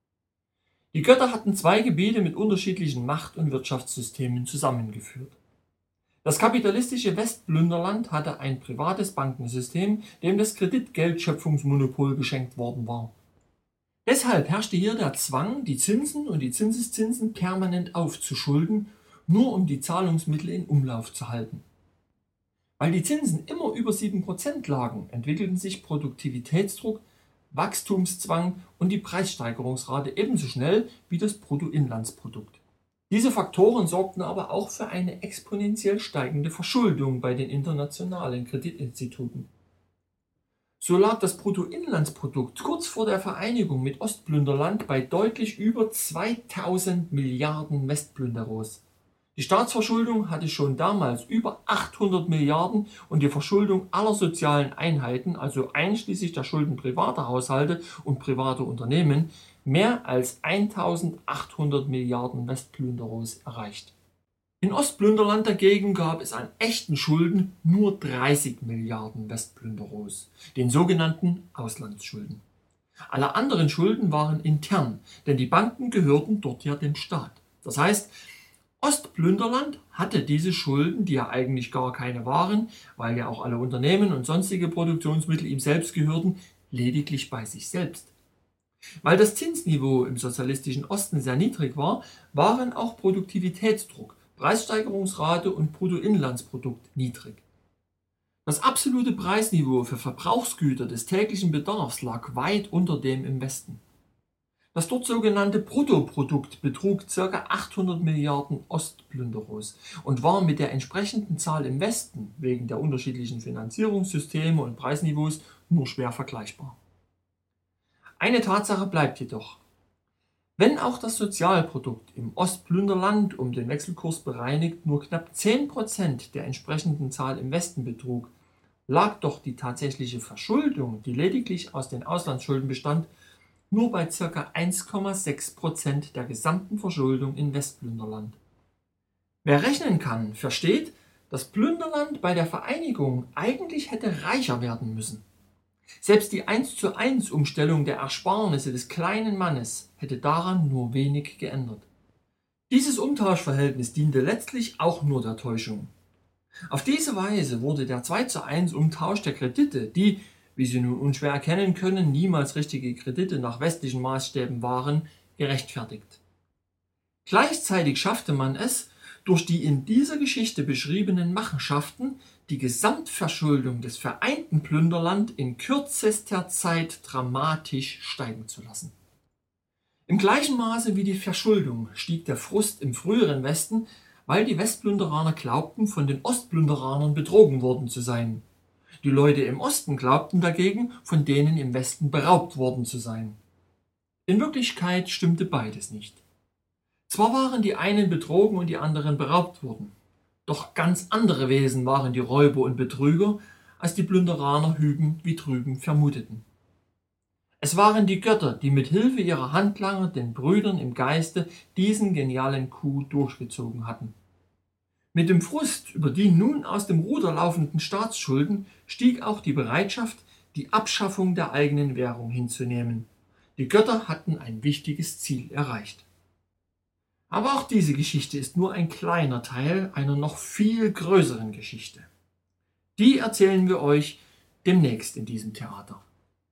Die Götter hatten zwei Gebiete mit unterschiedlichen Macht- und Wirtschaftssystemen zusammengeführt. Das kapitalistische Westplünderland hatte ein privates Bankensystem, dem das Kreditgeldschöpfungsmonopol geschenkt worden war. Deshalb herrschte hier der Zwang, die Zinsen und die Zinseszinsen permanent aufzuschulden, nur um die Zahlungsmittel in Umlauf zu halten. Weil die Zinsen immer über sieben Prozent lagen, entwickelten sich Produktivitätsdruck, Wachstumszwang und die Preissteigerungsrate ebenso schnell wie das Bruttoinlandsprodukt. Diese Faktoren sorgten aber auch für eine exponentiell steigende Verschuldung bei den internationalen Kreditinstituten. So lag das Bruttoinlandsprodukt kurz vor der Vereinigung mit Ostplünderland bei deutlich über zweitausend Milliarden Westplünderos. Die Staatsverschuldung hatte schon damals über achthundert Milliarden und die Verschuldung aller sozialen Einheiten, also einschließlich der Schulden privater Haushalte und privater Unternehmen, mehr als eintausendachthundert Milliarden Westplünderos erreicht. In Ostplünderland dagegen gab es an echten Schulden nur dreißig Milliarden Westplünderos, den sogenannten Auslandsschulden. Alle anderen Schulden waren intern, denn die Banken gehörten dort ja dem Staat. Das heißt, Ostplünderland hatte diese Schulden, die ja eigentlich gar keine waren, weil ja auch alle Unternehmen und sonstige Produktionsmittel ihm selbst gehörten, lediglich bei sich selbst. Weil das Zinsniveau im sozialistischen Osten sehr niedrig war, waren auch Produktivitätsdruck, Preissteigerungsrate und Bruttoinlandsprodukt niedrig. Das absolute Preisniveau für Verbrauchsgüter des täglichen Bedarfs lag weit unter dem im Westen. Das dort sogenannte Bruttoprodukt betrug ca. achthundert Milliarden Ostplünderos und war mit der entsprechenden Zahl im Westen wegen der unterschiedlichen Finanzierungssysteme und Preisniveaus nur schwer vergleichbar. Eine Tatsache bleibt jedoch: Wenn auch das Sozialprodukt im Ostplünderland um den Wechselkurs bereinigt nur knapp zehn Prozent der entsprechenden Zahl im Westen betrug, lag doch die tatsächliche Verschuldung, die lediglich aus den Auslandsschulden bestand, nur bei ca. eins Komma sechs Prozent der gesamten Verschuldung in Westplünderland. Wer rechnen kann, versteht, dass Plünderland bei der Vereinigung eigentlich hätte reicher werden müssen. Selbst die eins zu eins Umstellung der Ersparnisse des kleinen Mannes hätte daran nur wenig geändert. Dieses Umtauschverhältnis diente letztlich auch nur der Täuschung. Auf diese Weise wurde der zwei zu eins Umtausch der Kredite, die, wie Sie nun unschwer erkennen können, niemals richtige Kredite nach westlichen Maßstäben waren, gerechtfertigt. Gleichzeitig schaffte man es, durch die in dieser Geschichte beschriebenen Machenschaften die Gesamtverschuldung des vereinten Plünderland in kürzester Zeit dramatisch steigen zu lassen. Im gleichen Maße wie die Verschuldung stieg der Frust im früheren Westen, weil die Westplünderaner glaubten, von den Ostplünderanern betrogen worden zu sein. Die Leute im Osten glaubten dagegen, von denen im Westen beraubt worden zu sein. In Wirklichkeit stimmte beides nicht. Zwar waren die einen betrogen und die anderen beraubt worden, doch ganz andere Wesen waren die Räuber und Betrüger, als die Plünderaner hüben wie drüben vermuteten. Es waren die Götter, die mit Hilfe ihrer Handlanger den Brüdern im Geiste diesen genialen Coup durchgezogen hatten. Mit dem Frust über die nun aus dem Ruder laufenden Staatsschulden stieg auch die Bereitschaft, die Abschaffung der eigenen Währung hinzunehmen. Die Götter hatten ein wichtiges Ziel erreicht. Aber auch diese Geschichte ist nur ein kleiner Teil einer noch viel größeren Geschichte. Die erzählen wir euch demnächst in diesem Theater.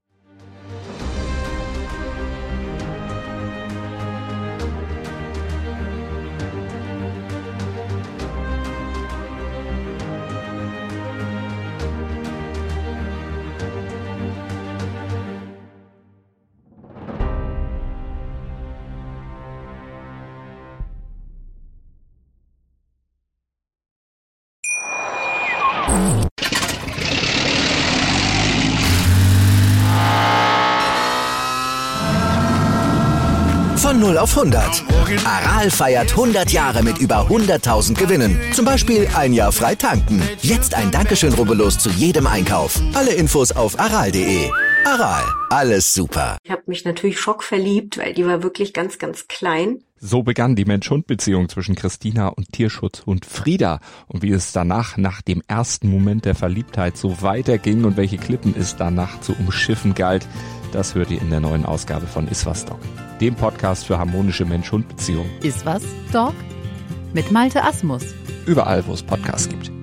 Von null auf hundert. Aral feiert hundert Jahre mit über hunderttausend Gewinnen. Zum Beispiel ein Jahr frei tanken. Jetzt ein Dankeschön, rubbellos zu jedem Einkauf. Alle Infos auf aral punkt de. Aral, alles super. Ich habe mich natürlich schockverliebt, weil die war wirklich ganz, ganz klein. So begann die Mensch-Hund-Beziehung zwischen Christina und Tierschutzhund Frieda. Und wie es danach, nach dem ersten Moment der Verliebtheit, so weiterging und welche Klippen es danach zu umschiffen galt, das hört ihr in der neuen Ausgabe von Iswas Dog, dem Podcast für harmonische Mensch-Hund-Beziehungen. Iswas Dog? Mit Malte Asmus. Überall, wo es Podcasts gibt.